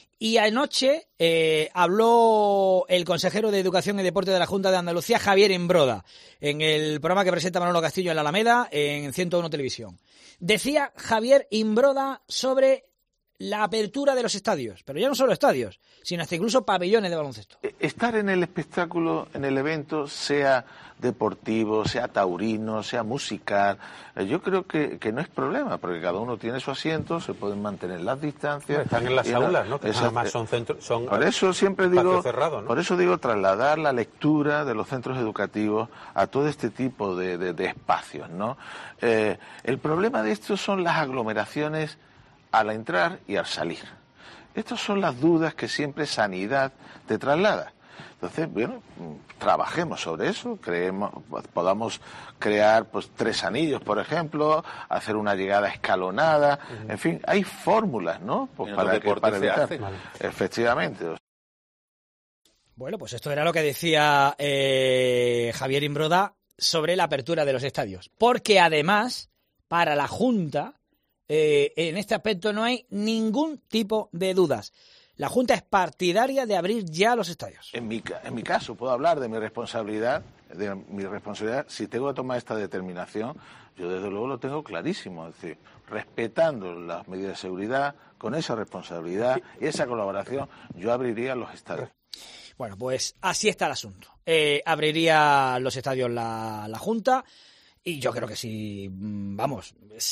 Y anoche eh, habló el consejero de Educación y Deporte de la Junta de Andalucía, Javier Imbroda, en el programa que presenta Manolo Castillo en la Alameda, en ciento uno Televisión. Decía Javier Imbroda sobre la apertura de los estadios, pero ya no solo estadios, sino hasta incluso pabellones de baloncesto. Estar en el espectáculo, en el evento, sea deportivo, sea taurino, sea musical, yo creo que, que no es problema, porque cada uno tiene su asiento, se pueden mantener las distancias. Están en las aulas, ¿no? Que Esa, además son centros, son por eso siempre digo, cerrado, ¿no? Por eso digo trasladar la lectura de los centros educativos a todo este tipo de, de, de espacios, ¿no? Eh, el problema de esto son las aglomeraciones al entrar y al salir. Estas son las dudas que siempre Sanidad te traslada. Entonces, bueno, trabajemos sobre eso, creemos, podamos crear pues tres anillos, por ejemplo, hacer una llegada escalonada, uh-huh. En fin, hay fórmulas, ¿no? Pues para, que, para evitar. Hace, vale. Efectivamente. Bueno, pues esto era lo que decía eh, Javier Imbroda sobre la apertura de los estadios. Porque además, para la Junta, eh, en este aspecto no hay ningún tipo de dudas. La Junta es partidaria de abrir ya los estadios. En mi, en mi caso, puedo hablar de mi responsabilidad, de mi responsabilidad. Si tengo que tomar esta determinación, yo desde luego lo tengo clarísimo. Es decir, respetando las medidas de seguridad, con esa responsabilidad y esa colaboración, yo abriría los estadios. Bueno, pues así está el asunto. Eh, abriría los estadios la, la Junta. Y yo creo que si, vamos,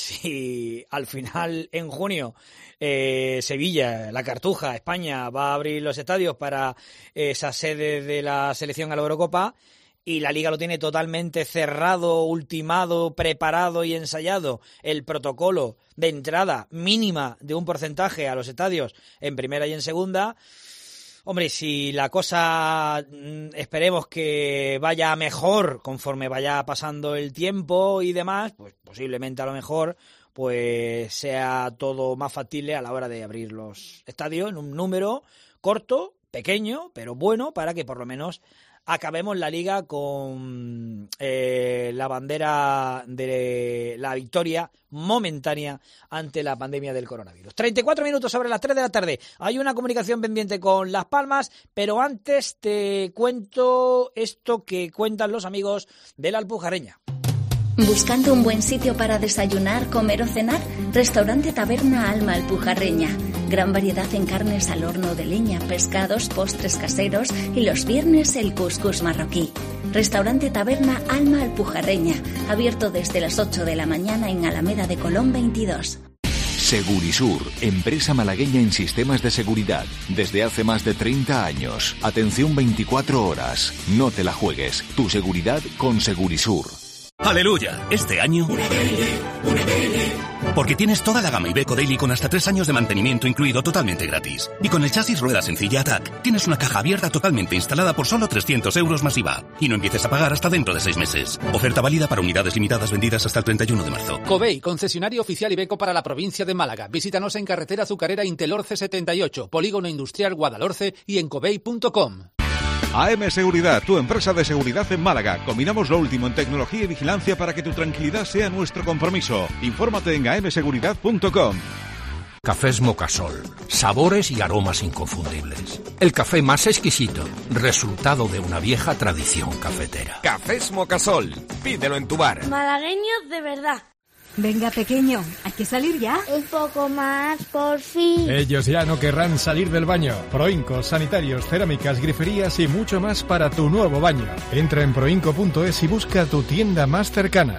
si al final en junio eh, Sevilla, la Cartuja, España va a abrir los estadios para esa sede de la selección a la Eurocopa y la Liga lo tiene totalmente cerrado, ultimado, preparado y ensayado, el protocolo de entrada mínima de un porcentaje a los estadios en primera y en segunda. Hombre, si la cosa esperemos que vaya mejor conforme vaya pasando el tiempo y demás, pues posiblemente a lo mejor pues sea todo más factible a la hora de abrir los estadios en un número corto, pequeño, pero bueno, para que por lo menos acabemos la Liga con eh, la bandera de la victoria momentánea ante la pandemia del coronavirus. treinta y cuatro minutos sobre las tres de la tarde. Hay una comunicación pendiente con Las Palmas, pero antes te cuento esto que cuentan los amigos de la Alpujarreña. ¿Buscando un buen sitio para desayunar, comer o cenar? Restaurante Taberna Alma Alpujarreña. Gran variedad en carnes al horno de leña, pescados, postres caseros y los viernes el cuscús marroquí. Restaurante Taberna Alma Alpujarreña. Abierto desde las ocho de la mañana en Alameda de Colón veintidós. Segurisur, empresa malagueña en sistemas de seguridad. Desde hace más de treinta años. Atención veinticuatro horas. No te la juegues. Tu seguridad con Segurisur. ¡Aleluya! Este año... Porque tienes toda la gama Iveco Daily con hasta tres años de mantenimiento incluido totalmente gratis. Y con el chasis rueda sencilla Attack, tienes una caja abierta totalmente instalada por solo trescientos euros más I V A. Y no empieces a pagar hasta dentro de seis meses. Oferta válida para unidades limitadas vendidas hasta el treinta y uno de marzo. Covey, concesionario oficial Iveco para la provincia de Málaga. Visítanos en carretera Azucarera Intelorce setenta y ocho, Polígono Industrial Guadalhorce y en covey punto com. A M Seguridad, tu empresa de seguridad en Málaga. Combinamos lo último en tecnología y vigilancia para que tu tranquilidad sea nuestro compromiso. Infórmate en a m seguridad punto com. Cafés Mocasol. Sabores y aromas inconfundibles. El café más exquisito, resultado de una vieja tradición cafetera. Cafés Mocasol. Pídelo en tu bar. Malagueños de verdad. Venga, pequeño, hay que salir ya. Un poco más, por fin. Ellos ya no querrán salir del baño. Proincos, sanitarios, cerámicas, griferías y mucho más para tu nuevo baño. Entra en proinco punto es y busca tu tienda más cercana.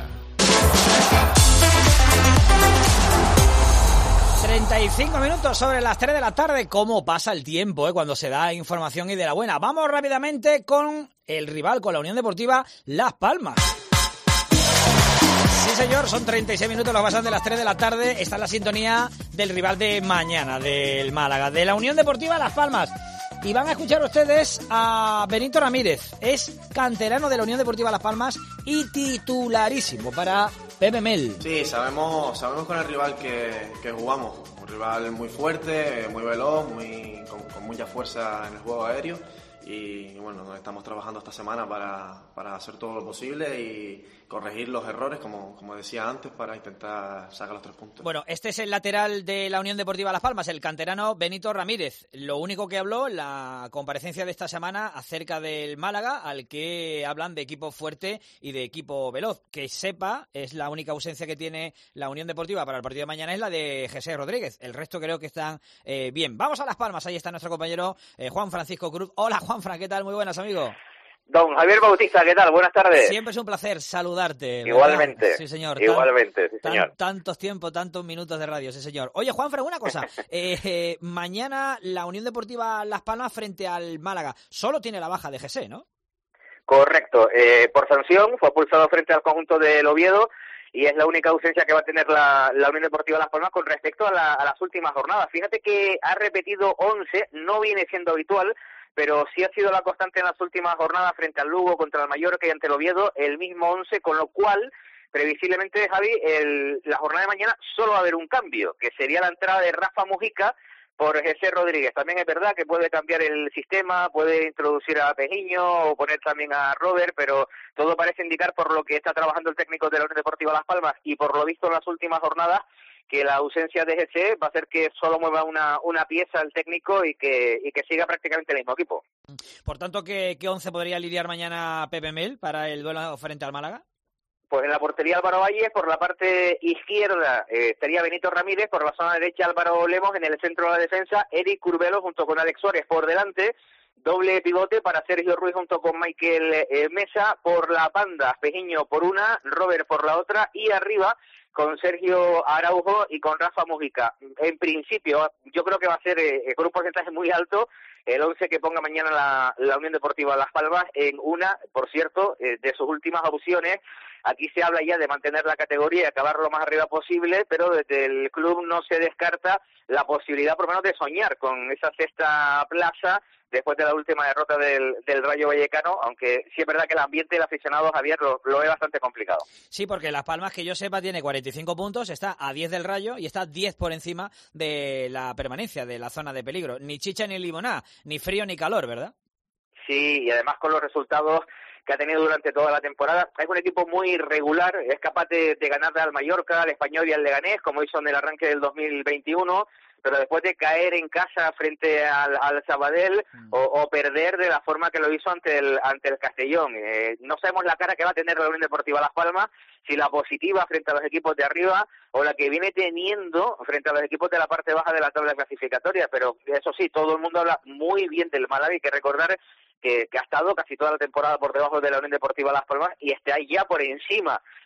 treinta y cinco minutos sobre las tres de la tarde. ¿Cómo pasa el tiempo, eh, cuando se da información y de la buena? Vamos rápidamente con el rival, con la Unión Deportiva Las Palmas. Sí, señor, son treinta y seis minutos, los pasan de las tres de la tarde. Está en la sintonía del rival de mañana, del Málaga, de la Unión Deportiva Las Palmas. Y van a escuchar ustedes a Benito Ramírez. Es canterano de la Unión Deportiva Las Palmas y titularísimo para Pepe Mel. Sí, sabemos sabemos con el rival que, que jugamos. Un rival muy fuerte, muy veloz, muy con, con mucha fuerza en el juego aéreo. Y bueno, estamos trabajando esta semana para, para hacer todo lo posible y corregir los errores, como, como decía antes, para intentar sacar los tres puntos. Bueno, este es el lateral de la Unión Deportiva Las Palmas, el canterano Benito Ramírez. Lo único que habló en la comparecencia de esta semana acerca del Málaga, al que hablan de equipo fuerte y de equipo veloz. Que sepa, es la única ausencia que tiene la Unión Deportiva para el partido de mañana, es la de José Rodríguez. El resto creo que están eh, bien. Vamos a Las Palmas, ahí está nuestro compañero eh, Juan Francisco Cruz. Hola, Juan Fran, ¿qué tal? Muy buenas, amigo. Don Javier Bautista, ¿qué tal? Buenas tardes. Siempre es un placer saludarte. ¿verdad? Igualmente. Sí, señor. Igualmente, sí, señor. Tan, tantos tiempos, tantos minutos de radio, sí, señor. Oye, Juanfran, una cosa. eh, eh, mañana la Unión Deportiva Las Palmas frente al Málaga. Solo tiene la baja de G C, ¿no? Correcto. Eh, por sanción fue expulsado frente al conjunto del Oviedo y es la única ausencia que va a tener la, la Unión Deportiva Las Palmas con respecto a, la, a las últimas jornadas. Fíjate que ha repetido once, no viene siendo habitual, pero sí ha sido la constante en las últimas jornadas frente al Lugo, contra el Mallorca y ante el Oviedo, el mismo once, con lo cual, previsiblemente, Javi, el, la jornada de mañana solo va a haber un cambio, que sería la entrada de Rafa Mujica por José Rodríguez. También es verdad que puede cambiar el sistema, puede introducir a Pejiño o poner también a Robert, pero todo parece indicar, por lo que está trabajando el técnico de la Unión Deportiva Las Palmas y por lo visto en las últimas jornadas, que la ausencia de G C va a hacer que solo mueva una, una pieza el técnico y que, y que siga prácticamente el mismo equipo. Por tanto, ¿qué, qué once podría lidiar mañana Pepe Mel para el duelo frente al Málaga? Pues en la portería Álvaro Valles, por la parte izquierda eh, estaría Benito Ramírez, por la zona derecha Álvaro Lemos, en el centro de la defensa Eric Curbelo junto con Alex Suárez por delante, doble pivote para Sergio Ruiz junto con Michael eh, Mesa, por la banda Pejiño por una, Robert por la otra y arriba con Sergio Araujo y con Rafa Mujica. En principio, yo creo que va a ser eh, con un porcentaje muy alto el once que ponga mañana la, la Unión Deportiva Las Palmas en una, por cierto, eh, de sus últimas opciones. Aquí se habla ya de mantener la categoría y acabar lo más arriba posible, pero desde el club no se descarta la posibilidad, por lo menos, de soñar con esa sexta plaza después de la última derrota del, del Rayo Vallecano, aunque sí es verdad que el ambiente del aficionado, Javier, lo, lo ve bastante complicado. Sí, porque Las Palmas, que yo sepa, tiene cuarenta y cinco puntos, está a diez del Rayo y está diez por encima de la permanencia, de la zona de peligro. Ni chicha ni limoná, ni frío ni calor, ¿verdad? Sí, y además con los resultados que ha tenido durante toda la temporada. Es un equipo muy irregular, es capaz de, de ganarle al Mallorca, al Español y al Leganés, como hizo en el arranque del dos mil veintiuno, pero después de caer en casa frente al, al Sabadell mm. o, o perder de la forma que lo hizo ante el ante el Castellón. Eh, no sabemos la cara que va a tener la Unión Deportiva Las Palmas, si la positiva frente a los equipos de arriba o la que viene teniendo frente a los equipos de la parte baja de la tabla clasificatoria, pero eso sí, todo el mundo habla muy bien del Málaga. Hay que recordar que, que ha estado casi toda la temporada por debajo de la Unión Deportiva Las Palmas y está ya por encima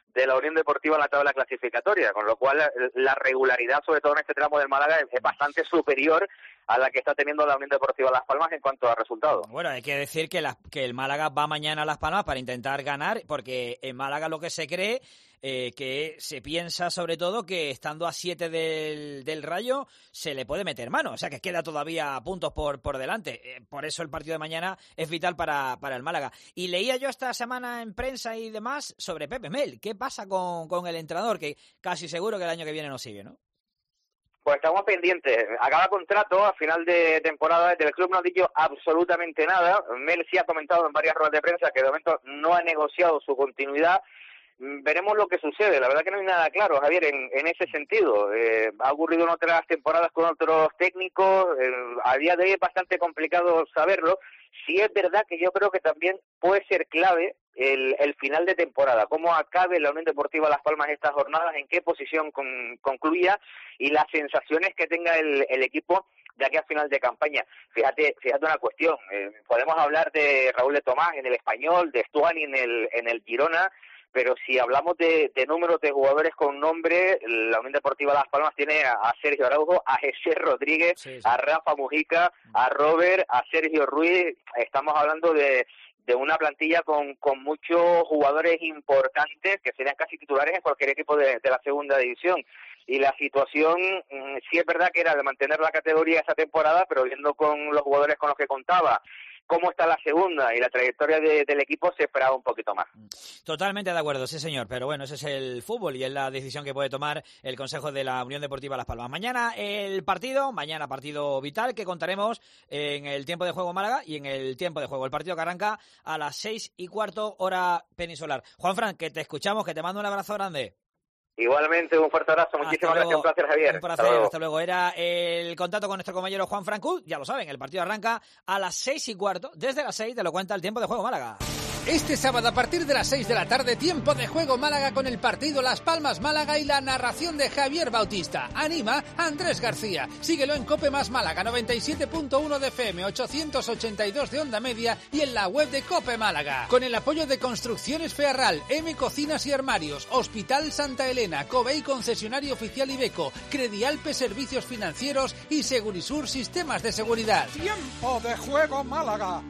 de la Unión Deportiva en la tabla clasificatoria, con lo cual la, la regularidad, sobre todo en este tramo del Málaga, es, es bastante superior a la que está teniendo la Unión Deportiva Las Palmas en cuanto a resultados. Bueno, hay que decir que, la, que el Málaga va mañana a Las Palmas para intentar ganar, porque en Málaga lo que se cree, eh, que se piensa sobre todo que estando a siete del, del Rayo se le puede meter mano, o sea que queda todavía puntos por, por delante. Eh, por eso el partido de mañana es vital para, para el Málaga. Y leía yo esta semana en prensa y demás sobre Pepe Mel. ¿Qué pasa con, con el entrenador? Que casi seguro que el año que viene no sigue, ¿no? Pues estamos pendientes. Acaba contrato a final de temporada. Desde el club no ha dicho absolutamente nada. Mel sí ha comentado en varias ruedas de prensa que de momento no ha negociado su continuidad. Veremos lo que sucede. La verdad que no hay nada claro, Javier, en, en ese sentido. Eh, ha ocurrido en otras temporadas con otros técnicos. Eh, a día de hoy es bastante complicado saberlo. Sí es verdad que yo creo que también puede ser clave el, el final de temporada, cómo acabe la Unión Deportiva Las Palmas estas jornadas, en qué posición con, concluya y las sensaciones que tenga el, el equipo de aquí a final de campaña. Fíjate, fíjate una cuestión, eh, podemos hablar de Raúl de Tomás en el Español, de Stuani en el, en el Girona, pero si hablamos de, de números de jugadores con nombre, la Unión Deportiva Las Palmas tiene a, a Sergio Araujo, a Jesús Rodríguez, sí, sí. a Rafa Mujica, a Robert, a Sergio Ruiz. Estamos hablando de, de una plantilla con, con muchos jugadores importantes que serían casi titulares en cualquier equipo de, de la segunda división. Y la situación, mmm, sí es verdad que era de mantener la categoría esa temporada, pero viendo con los jugadores con los que contaba, cómo está la segunda y la trayectoria de, del equipo, se esperaba un poquito más. Totalmente de acuerdo, sí señor, pero bueno, ese es el fútbol y es la decisión que puede tomar el Consejo de la Unión Deportiva Las Palmas. Mañana el partido, mañana partido vital que contaremos en el tiempo de juego Málaga y en el tiempo de juego. El partido que arranca a las seis y cuarto hora peninsular. Juanfran, que te escuchamos, que te mando un abrazo grande. Igualmente, un fuerte abrazo. Muchísimas gracias, un placer, Javier. Un placer, hasta luego. hasta luego. Era el contacto con nuestro compañero Juan Franco. Ya lo saben, el partido arranca a las seis y cuarto. Desde las seis te lo cuenta el tiempo de juego Málaga. Este sábado a partir de las seis de la tarde, tiempo de juego Málaga con el partido Las Palmas Málaga y la narración de Javier Bautista. Anima Andrés García. Síguelo en Cope Más Málaga, noventa y siete punto uno de F M, ochocientos ochenta y dos de onda media y en la web de Cope Málaga. Con el apoyo de Construcciones Fearral, M Cocinas y Armarios, Hospital Santa Elena, Covey Concesionario Oficial Ibeco, Credialpe Servicios Financieros y Segurisur Sistemas de Seguridad. Tiempo de juego Málaga.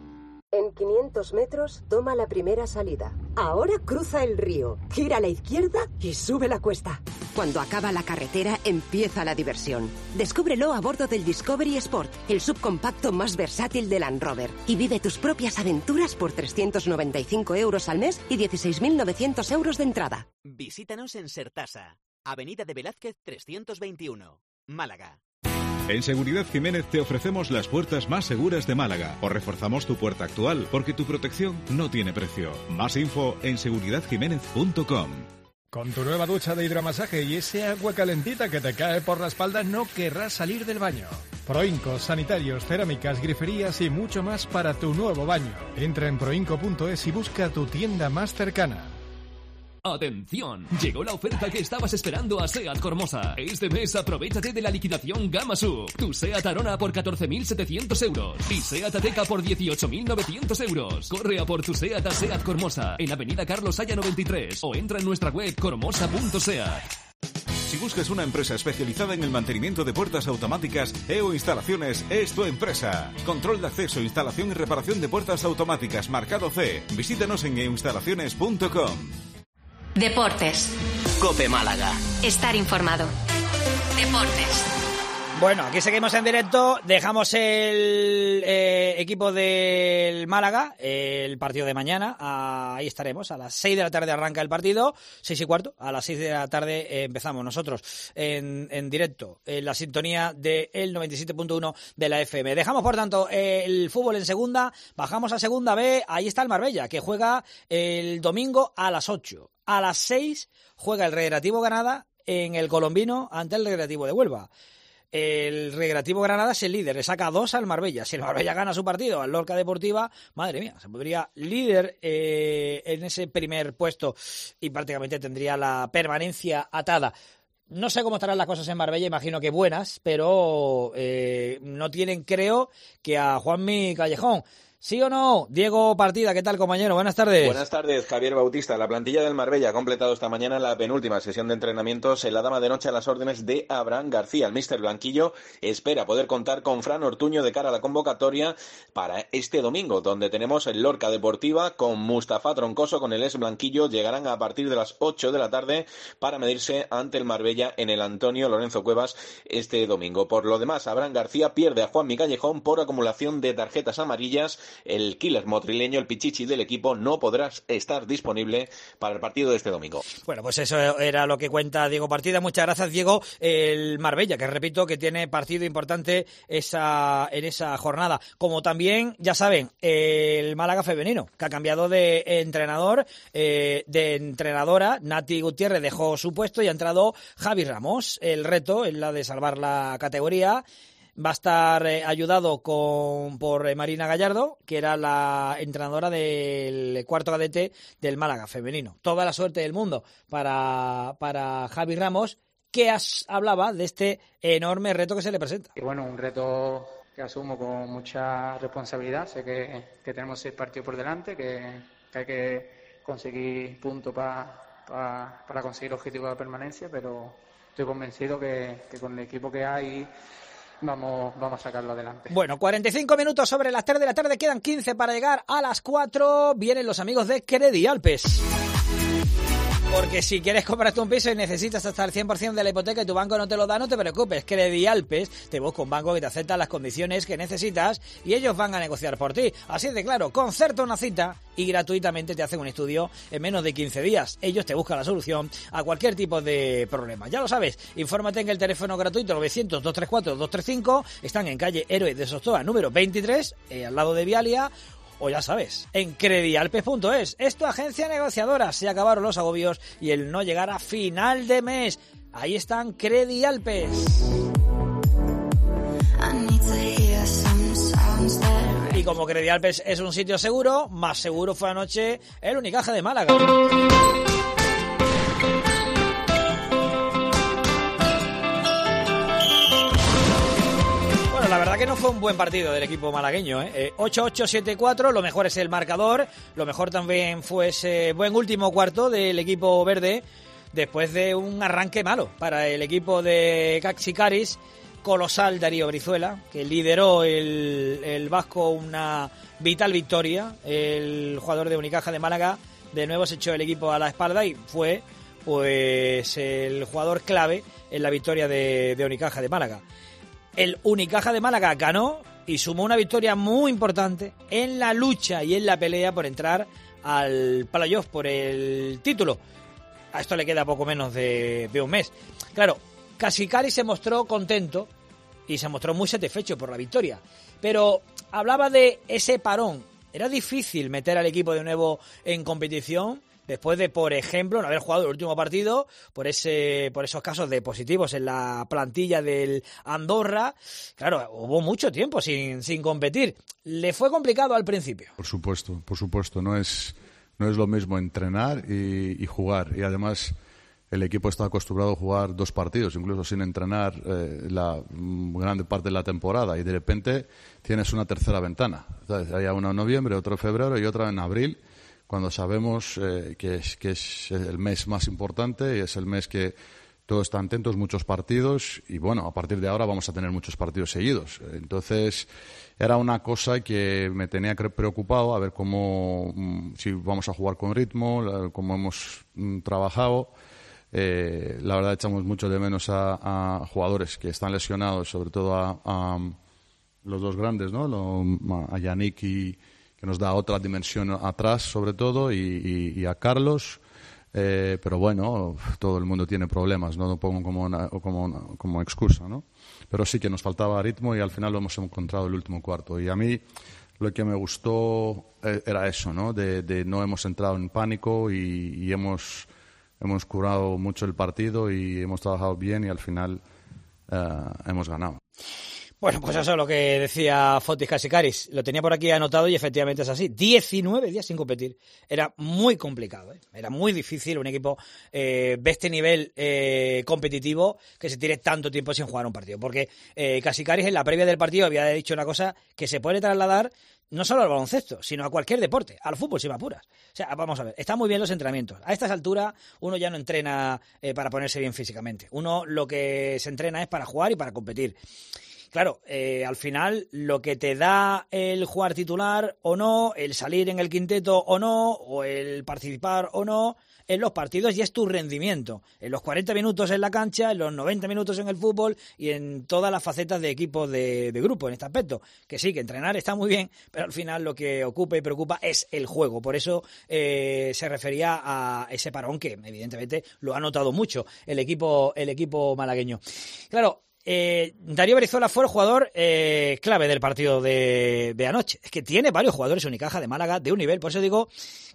En quinientos metros, toma la primera salida. Ahora cruza el río, gira a la izquierda y sube la cuesta. Cuando acaba la carretera, empieza la diversión. Descúbrelo a bordo del Discovery Sport, el subcompacto más versátil de Land Rover. Y vive tus propias aventuras por trescientos noventa y cinco euros al mes y dieciséis mil novecientos euros de entrada. Visítanos en Sertasa, Avenida de Velázquez trescientos veintiuno, Málaga. En Seguridad Jiménez te ofrecemos las puertas más seguras de Málaga. O reforzamos tu puerta actual, porque tu protección no tiene precio. Más info en seguridad jiménez punto com. Con tu nueva ducha de hidromasaje y ese agua calentita que te cae por la espalda, no querrás salir del baño. Proincos, sanitarios, cerámicas, griferías y mucho más para tu nuevo baño. Entra en proinco punto es y busca tu tienda más cercana. ¡Atención! Llegó la oferta que estabas esperando a SEAT Cormosa. Este mes aprovéchate de la liquidación Gama Sub. Tu SEAT Arona por catorce mil setecientos euros y SEAT Ateca por dieciocho mil novecientos euros. Corre a por tu SEAT a SEAT Cormosa en Avenida Carlos Haya noventa y tres o entra en nuestra web cormosa punto seat. Si buscas una empresa especializada en el mantenimiento de puertas automáticas, E O Instalaciones es tu empresa. Control de acceso, instalación y reparación de puertas automáticas marcado C. Visítanos en e o instalaciones punto com. Deportes. Cope Málaga. Estar informado. Deportes. Bueno, aquí seguimos en directo. Dejamos el eh, equipo del Málaga, el partido de mañana. Ahí estaremos. A las seis de la tarde arranca el partido. Seis y cuarto. A las seis de la tarde eh, empezamos nosotros en, en directo, en la sintonía del noventa y siete punto uno de la F M. Dejamos, por tanto, eh, el fútbol en segunda. Bajamos a segunda B. Ahí está el Marbella, que juega el domingo a las ocho. A las seis juega el Recreativo Granada en el Colombino ante el Recreativo de Huelva. El Recreativo Granada es el líder, le saca dos al Marbella. Si el Marbella gana su partido al Lorca Deportiva, madre mía, se podría líder eh, en ese primer puesto y prácticamente tendría la permanencia atada. No sé cómo estarán las cosas en Marbella, imagino que buenas, pero eh, no tienen, creo, que a Juanmi Callejón. ¿Sí o no? Diego Partida, ¿qué tal, compañero? Buenas tardes. Buenas tardes, Javier Bautista. La plantilla del Marbella ha completado esta mañana la penúltima sesión de entrenamientos en la dama de noche a las órdenes de Abraham García. El míster blanquillo espera poder contar con Fran Ortuño de cara a la convocatoria para este domingo, donde tenemos el Lorca Deportiva con Mustafa Troncoso, con el ex blanquillo. Llegarán a partir de las ocho de la tarde para medirse ante el Marbella en el Antonio Lorenzo Cuevas este domingo. Por lo demás, Abraham García pierde a Juanmi Callejón por acumulación de tarjetas amarillas. El killer motrileño, el pichichi del equipo, no podrá estar disponible para el partido de este domingo. Bueno, pues eso era lo que cuenta Diego Partida. Muchas gracias, Diego. El Marbella, que repito que tiene partido importante esa, en esa jornada. Como también, ya saben, el Málaga femenino, que ha cambiado de entrenador, eh, de entrenadora. Nati Gutiérrez dejó su puesto y ha entrado Javi Ramos. El reto es la de salvar la categoría. Va a estar eh, ayudado con, por eh, Marina Gallardo, que era la entrenadora del cuarto cadete del Málaga femenino. Toda la suerte del mundo para, para Javi Ramos, que as, hablaba de este enorme reto que se le presenta. Y bueno, un reto que asumo con mucha responsabilidad. Sé que, que tenemos seis partidos por delante, que, que hay que conseguir puntos pa, pa, para conseguir el objetivo de permanencia, pero estoy convencido que, que con el equipo que hay Vamos, vamos a sacarlo adelante. Bueno, cuarenta y cinco minutos sobre las tres de la tarde, quedan quince para llegar a las cuatro. Vienen los amigos de Credi Alpes. Porque si quieres comprarte un piso y necesitas hasta el cien por ciento de la hipoteca y tu banco no te lo da, no te preocupes. Credi Alpes te busca un banco que te acepta las condiciones que necesitas y ellos van a negociar por ti. Así de claro, concerta una cita y gratuitamente te hacen un estudio en menos de quince días. Ellos te buscan la solución a cualquier tipo de problema. Ya lo sabes, infórmate en el teléfono gratuito novecientos, doscientos treinta y cuatro, doscientos treinta y cinco. Están en calle Héroe de Sostoa, número veintitrés, eh, al lado de Vialia. O ya sabes, en credialpes punto es. Es tu agencia negociadora. Se acabaron los agobios y el no llegar a final de mes. Ahí están Credi Alpes. Y como Credi Alpes es un sitio seguro, más seguro fue anoche el Unicaja de Málaga. La verdad que no fue un buen partido del equipo malagueño, ¿eh? eh ocho ocho siete cuatro, lo mejor es el marcador, lo mejor también fue ese buen último cuarto del equipo verde, después de un arranque malo para el equipo de Caxicaris, colosal Darío Brizuela, que lideró el, el vasco una vital victoria. El jugador de Unicaja de Málaga de nuevo se echó el equipo a la espalda y fue pues el jugador clave en la victoria de, de Unicaja de Málaga. El Unicaja de Málaga ganó y sumó una victoria muy importante en la lucha y en la pelea por entrar al playoff por el título. A esto le queda poco menos de, de un mes. Claro, Caxicaris se mostró contento y se mostró muy satisfecho por la victoria. Pero hablaba de ese parón. Era difícil meter al equipo de nuevo en competición después de, por ejemplo, no haber jugado el último partido por ese por esos casos de positivos en la plantilla del Andorra. Claro, hubo mucho tiempo sin, sin competir. Le fue complicado al principio. Por supuesto, por supuesto. No es, no es lo mismo entrenar y, y jugar. Y además el equipo está acostumbrado a jugar dos partidos, incluso sin entrenar eh, la grande parte de la temporada. Y de repente tienes una tercera ventana. ¿Sabes? Hay una en noviembre, otra en febrero y otra en abril, cuando sabemos eh, que, es, que es el mes más importante y es el mes que todos están atentos, muchos partidos, y bueno, a partir de ahora vamos a tener muchos partidos seguidos. Entonces, era una cosa que me tenía preocupado, a ver cómo, si vamos a jugar con ritmo, cómo hemos mm, trabajado. Eh, la verdad, echamos mucho de menos a, a jugadores que están lesionados, sobre todo a, a los dos grandes, ¿no? A Yannick y que nos da otra dimensión atrás, sobre todo, y, y, y a Carlos. Eh, pero bueno, todo el mundo tiene problemas, no lo pongo como una, como, una, como excusa, ¿no? Pero sí que nos faltaba ritmo y al final lo hemos encontrado el último cuarto. Y a mí lo que me gustó era eso, ¿no? De, de no hemos entrado en pánico y, y hemos, hemos curado mucho el partido y hemos trabajado bien y al final uh, hemos ganado. Bueno, pues eso es lo que decía Fotis Kasikaris. Lo tenía por aquí anotado y efectivamente es así. diecinueve días sin competir. Era muy complicado, ¿eh? Era muy difícil un equipo eh, de este nivel eh, competitivo que se tire tanto tiempo sin jugar un partido. Porque eh, Kasikaris en la previa del partido había dicho una cosa que se puede trasladar no solo al baloncesto, sino a cualquier deporte, al fútbol si me apuras. O sea, vamos a ver, están muy bien los entrenamientos. A estas alturas uno ya no entrena eh, para ponerse bien físicamente. Uno lo que se entrena es para jugar y para competir. Claro, eh, al final lo que te da el jugar titular o no, el salir en el quinteto o no, o el participar o no, en los partidos y es tu rendimiento. En los cuarenta minutos en la cancha, en los noventa minutos en el fútbol y en todas las facetas de equipos de, de grupo en este aspecto. Que sí, que entrenar está muy bien, pero al final lo que ocupa y preocupa es el juego. Por eso eh, se refería a ese parón que evidentemente lo ha notado mucho el equipo, el equipo malagueño. Claro, Eh, Darío Brizuela fue el jugador eh, clave del partido de, de anoche. Es que tiene varios jugadores Unicaja de Málaga de un nivel, por eso digo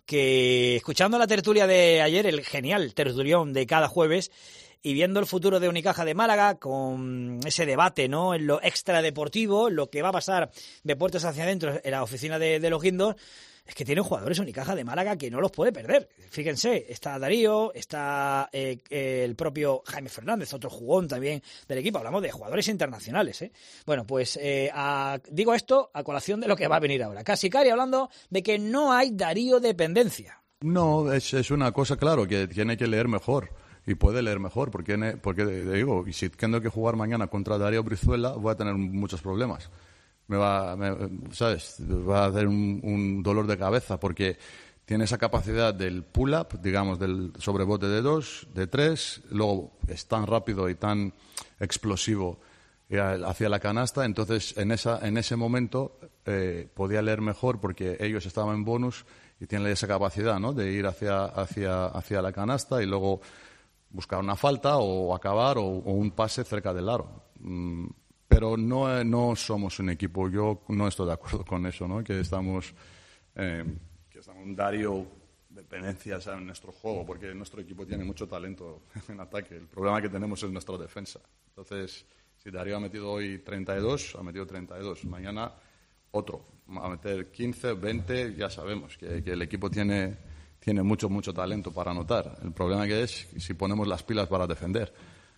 que escuchando la tertulia de ayer, el genial tertulión de cada jueves, y viendo el futuro de Unicaja de Málaga con ese debate, ¿no?, en lo extradeportivo, lo que va a pasar de puertas hacia adentro en la oficina de, de los Guindos, es que tienen jugadores Unicaja de Málaga que no los puede perder. Fíjense, está Darío, está eh, el propio Jaime Fernández, otro jugón también del equipo. Hablamos de jugadores internacionales, ¿eh? Bueno, pues eh, a, digo esto a colación de lo que va a venir ahora. Kasikaris hablando de que no hay Darío dependencia. No, es, es una cosa, claro, que tiene que leer mejor. Y puede leer mejor, porque, porque digo, y si tengo que jugar mañana contra Darío Brizuela, voy a tener muchos problemas. Me va, me, ¿sabes? Va a hacer un, un dolor de cabeza porque tiene esa capacidad del pull-up, digamos, del sobrebote de dos, de tres, luego es tan rápido y tan explosivo hacia la canasta, entonces en esa en ese momento eh, podía leer mejor porque ellos estaban en bonus y tienen esa capacidad, ¿no?, de ir hacia hacia hacia la canasta y luego buscar una falta o acabar o, o un pase cerca del aro. Mm. Pero no, no somos un equipo, yo no estoy de acuerdo con eso, ¿no?, que estamos, eh, que estamos en Darío dependencia, ¿sabes?, en nuestro juego, porque nuestro equipo tiene mucho talento en ataque. El problema que tenemos es nuestra defensa. Entonces, si Darío ha metido hoy treinta y dos, ha metido treinta y dos. Mañana otro, a meter quince, veinte, ya sabemos que, que el equipo tiene, tiene mucho, mucho talento para anotar. El problema que es si ponemos las pilas para defender.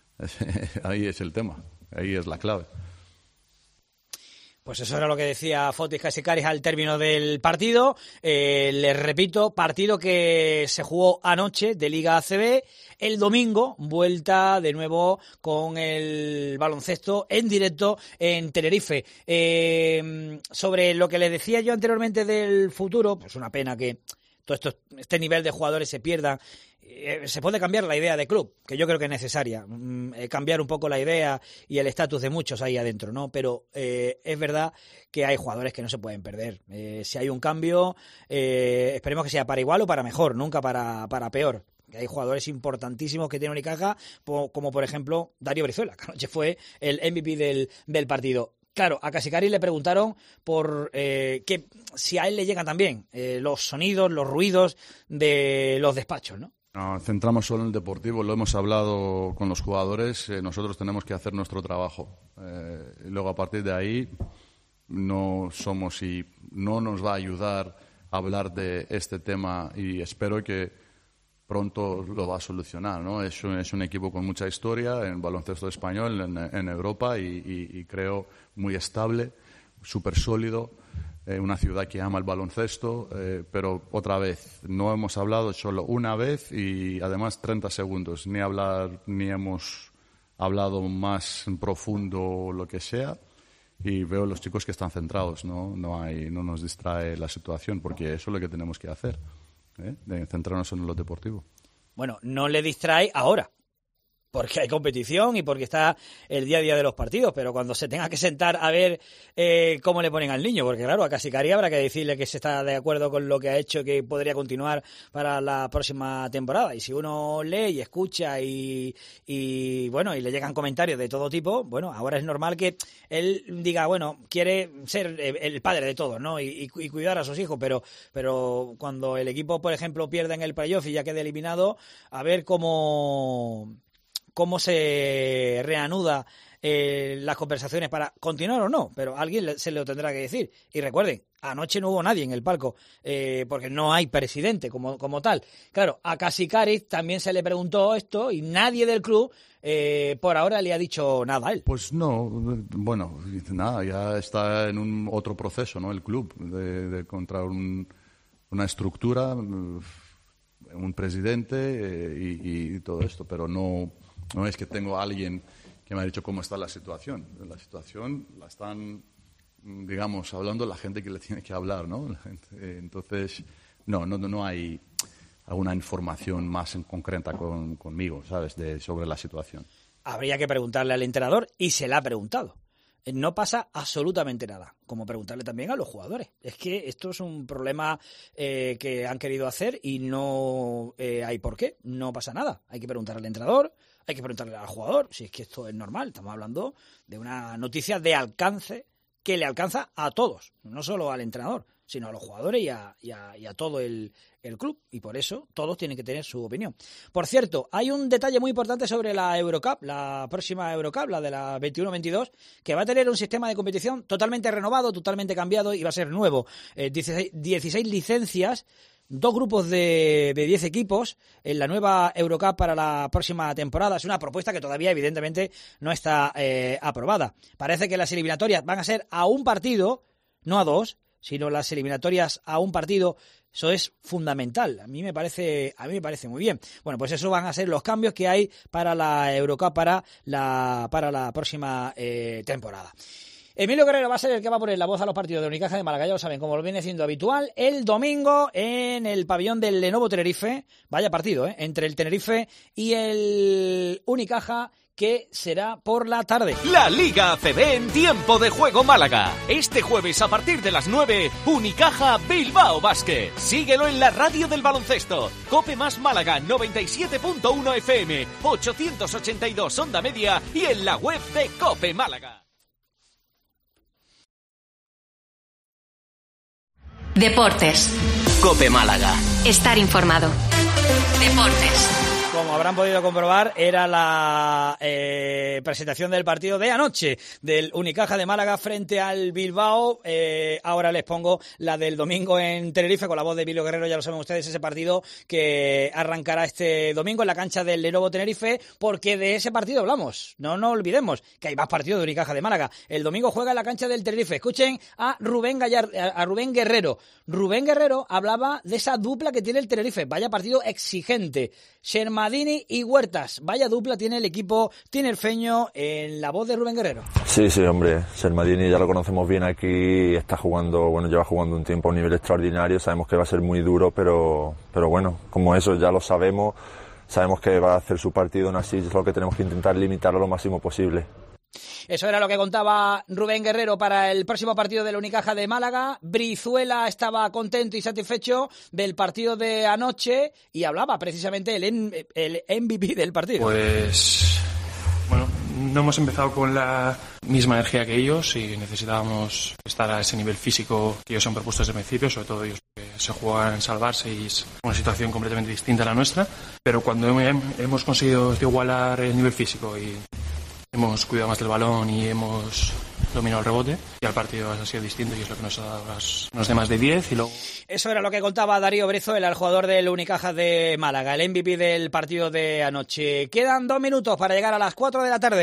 Ahí es el tema. Ahí es la clave. Pues eso era lo que decía Fotis Kasikaris al término del partido. Eh, les repito, partido que se jugó anoche de Liga A C B. El domingo, vuelta de nuevo con el baloncesto en directo en Tenerife. Eh, sobre lo que les decía yo anteriormente del futuro, pues una pena que todo esto, este nivel de jugadores se pierda. Eh, se puede cambiar la idea de club, que yo creo que es necesaria, mm, eh, cambiar un poco la idea y el estatus de muchos ahí adentro, ¿no? Pero eh, es verdad que hay jugadores que no se pueden perder. Eh, si hay un cambio, eh, esperemos que sea para igual o para mejor, nunca para, para peor. Hay jugadores importantísimos que tiene Unicaja, como por ejemplo Darío Brizuela, que anoche fue el M V P del, del partido. Claro, a Kasikaris le preguntaron por eh, que si a él le llegan también eh, los sonidos, los ruidos de los despachos, ¿no? Nos centramos solo en el deportivo, lo hemos hablado con los jugadores, eh, nosotros tenemos que hacer nuestro trabajo. Eh, y luego a partir de ahí no somos y no nos va a ayudar a hablar de este tema y espero que pronto lo va a solucionar, ¿no? Es un, es un equipo con mucha historia en baloncesto español, en, en Europa y, y, y creo muy estable, súper sólido. Eh, una ciudad que ama el baloncesto, eh, pero otra vez, no hemos hablado solo una vez y además treinta segundos, ni hablar, ni hemos hablado más en profundo o lo que sea, y veo a los chicos que están centrados, ¿no? No hay, no nos distrae la situación, porque eso es lo que tenemos que hacer, ¿eh? De centrarnos en lo deportivo. Bueno, no le distrae ahora, porque hay competición y porque está el día a día de los partidos, pero cuando se tenga que sentar a ver eh, cómo le ponen al niño, porque claro, a Kasikaris habrá que decirle que se está de acuerdo con lo que ha hecho, que podría continuar para la próxima temporada, y si uno lee y escucha y, y bueno, y le llegan comentarios de todo tipo, bueno, ahora es normal que él diga, bueno, quiere ser el padre de todos, ¿no? Y, y cuidar a sus hijos, pero, pero cuando el equipo, por ejemplo, pierde en el playoff y ya quede eliminado, a ver cómo... cómo se reanuda eh, las conversaciones para continuar o no, pero alguien se lo tendrá que decir. Y recuerden, anoche no hubo nadie en el palco, eh, porque no hay presidente como, como tal. Claro, a Casicariz también se le preguntó esto y nadie del club eh, por ahora le ha dicho nada a él. Pues no, bueno, nada, ya está en un otro proceso, ¿no? El club, de, de encontrar un, una estructura, un presidente eh, y, y todo esto, pero no, no es que tengo a alguien que me ha dicho cómo está la situación. La situación la están, digamos, hablando la gente que le tiene que hablar, ¿no? La gente, eh, entonces, no, no, no hay alguna información más en concreta con, conmigo, ¿sabes?, de, sobre la situación. Habría que preguntarle al entrenador y se la ha preguntado. No pasa absolutamente nada, como preguntarle también a los jugadores. Es que esto es un problema eh, que han querido hacer y no eh, hay por qué, no pasa nada. Hay que preguntarle al entrenador, hay que preguntarle al jugador, si es que esto es normal. Estamos hablando de una noticia de alcance que le alcanza a todos, no solo al entrenador, sino a los jugadores y a, y a, y a todo el, el club. Y por eso todos tienen que tener su opinión. Por cierto, hay un detalle muy importante sobre la Eurocup, la próxima Eurocup, la de la veintiuno veintidós, que va a tener un sistema de competición totalmente renovado, totalmente cambiado y va a ser nuevo. Eh, dieciséis, dieciséis licencias, dos grupos de, de diez equipos en la nueva Eurocup para la próxima temporada. Es una propuesta que todavía, evidentemente, no está eh, aprobada. Parece que las eliminatorias van a ser a un partido, no a dos, sino las eliminatorias a un partido. Eso es fundamental. A mí me parece, a mí me parece muy bien. Bueno, pues eso van a ser los cambios que hay para la Eurocup para la, para la próxima eh, temporada. Emilio Guerrero va a ser el que va a poner la voz a los partidos de Unicaja de Málaga, ya lo saben, como lo viene siendo habitual, el domingo en el pabellón del Lenovo Tenerife. Vaya partido, ¿eh? Entre el Tenerife y el Unicaja, que será por la tarde. La Liga A C B en tiempo de juego Málaga. Este jueves a partir de las nueve, Unicaja Bilbao Basket. Síguelo en la radio del baloncesto. Cope más Málaga noventa y siete punto uno F M, ochocientos ochenta y dos onda media y en la web de Cope Málaga. Deportes. Cope Málaga. Estar informado. Deportes. Como habrán podido comprobar, era la eh, presentación del partido de anoche del Unicaja de Málaga frente al Bilbao. Eh, ahora les pongo la del domingo en Tenerife con la voz de Emilio Guerrero. Ya lo saben ustedes, ese partido que arrancará este domingo en la cancha del Lenovo Tenerife, porque de ese partido hablamos. No nos olvidemos que hay más partidos de Unicaja de Málaga. El domingo juega en la cancha del Tenerife. Escuchen a Rubén Gallar, a Rubén Guerrero. Rubén Guerrero hablaba de esa dupla que tiene el Tenerife. Vaya partido exigente. Shermadini y Huertas. Vaya dupla tiene el equipo tinerfeño, en la voz de Rubén Guerrero. Sí, sí, hombre. Shermadini ya lo conocemos bien aquí. Está jugando, bueno, lleva jugando un tiempo a un nivel extraordinario. Sabemos que va a ser muy duro, pero, pero bueno, como eso ya lo sabemos. Sabemos que va a hacer su partido, aún así es lo que tenemos que intentar limitarlo lo máximo posible. Eso era lo que contaba Rubén Guerrero para el próximo partido de la Unicaja de Málaga. Brizuela estaba contento y satisfecho del partido de anoche y hablaba precisamente el, el M V P del partido. Pues, bueno, no hemos empezado con la misma energía que ellos y necesitábamos estar a ese nivel físico que ellos han propuesto desde el principio, sobre todo ellos que se juegan en salvarse y es una situación completamente distinta a la nuestra, pero cuando hemos conseguido igualar el nivel físico y hemos cuidado más del balón y hemos dominado el rebote, y al partido ha sido distinto y es lo que nos ha dado las, unos de más de diez y luego... Eso era lo que contaba Darío Brizuela, el jugador del Unicaja de Málaga, el M V P del partido de anoche. Quedan dos minutos para llegar a las cuatro de la tarde.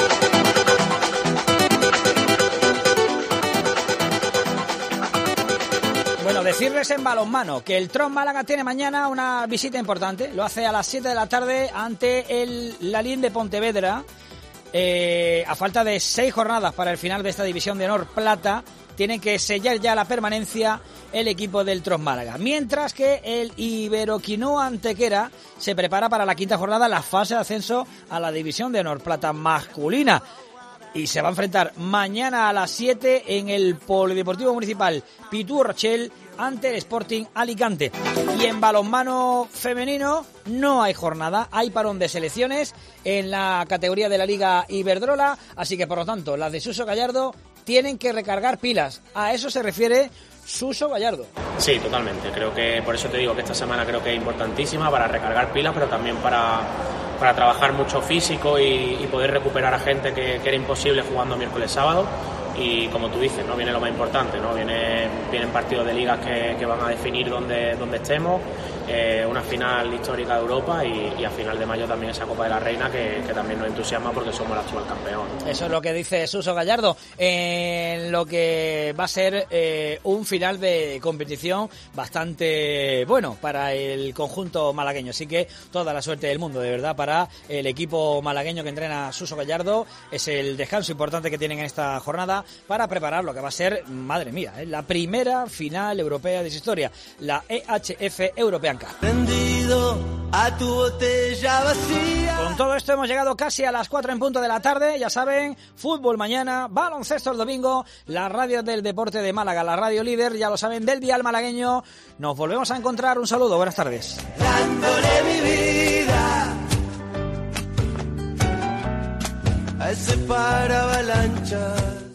Bueno, decirles en balonmano que el Tron Málaga tiene mañana una visita importante. Lo hace a las siete de la tarde ante el Lalín de Pontevedra. Eh, a falta de seis jornadas para el final de esta división de honor plata, tiene que sellar ya la permanencia el equipo del Tron Málaga. Mientras que el Iberoquinoa Antequera se prepara para la quinta jornada, la fase de ascenso a la división de honor plata masculina. Y se va a enfrentar mañana a las siete en el Polideportivo Municipal Pitu Rochel ante el Sporting Alicante. Y en balonmano femenino no hay jornada, hay parón de selecciones en la categoría de la Liga Iberdrola, así que por lo tanto las de Suso Gallardo tienen que recargar pilas. A eso se refiere Suso Gallardo. Sí, totalmente. Creo que por eso te digo que esta semana creo que es importantísima para recargar pilas, pero también para para trabajar mucho físico y, y poder recuperar a gente que, que era imposible jugando miércoles sábado. Y como tú dices, ¿no? Viene lo más importante, ¿no? Viene, vienen partidos de ligas que, que van a definir dónde, dónde estemos, eh, una final histórica de Europa y, y a final de mayo también esa Copa de la Reina que, que también nos entusiasma porque somos el actual campeón. Eso es lo que dice Suso Gallardo, en lo que va a ser eh, un final de competición bastante bueno para el conjunto malagueño. Así que toda la suerte del mundo, de verdad, para el equipo malagueño que entrena Suso Gallardo. Es el descanso importante que tienen en esta jornada para preparar lo que va a ser, madre mía, ¿eh? la primera final europea de su historia, la E H F European Cup. A tu botella vacía. Con todo esto hemos llegado casi a las cuatro en punto de la tarde. Ya saben, fútbol mañana, baloncesto el domingo, la radio del deporte de Málaga, la radio líder, ya lo saben, del dial malagueño. Nos volvemos a encontrar. Un saludo, buenas tardes. Dándole mi vida a ese para avalanchas.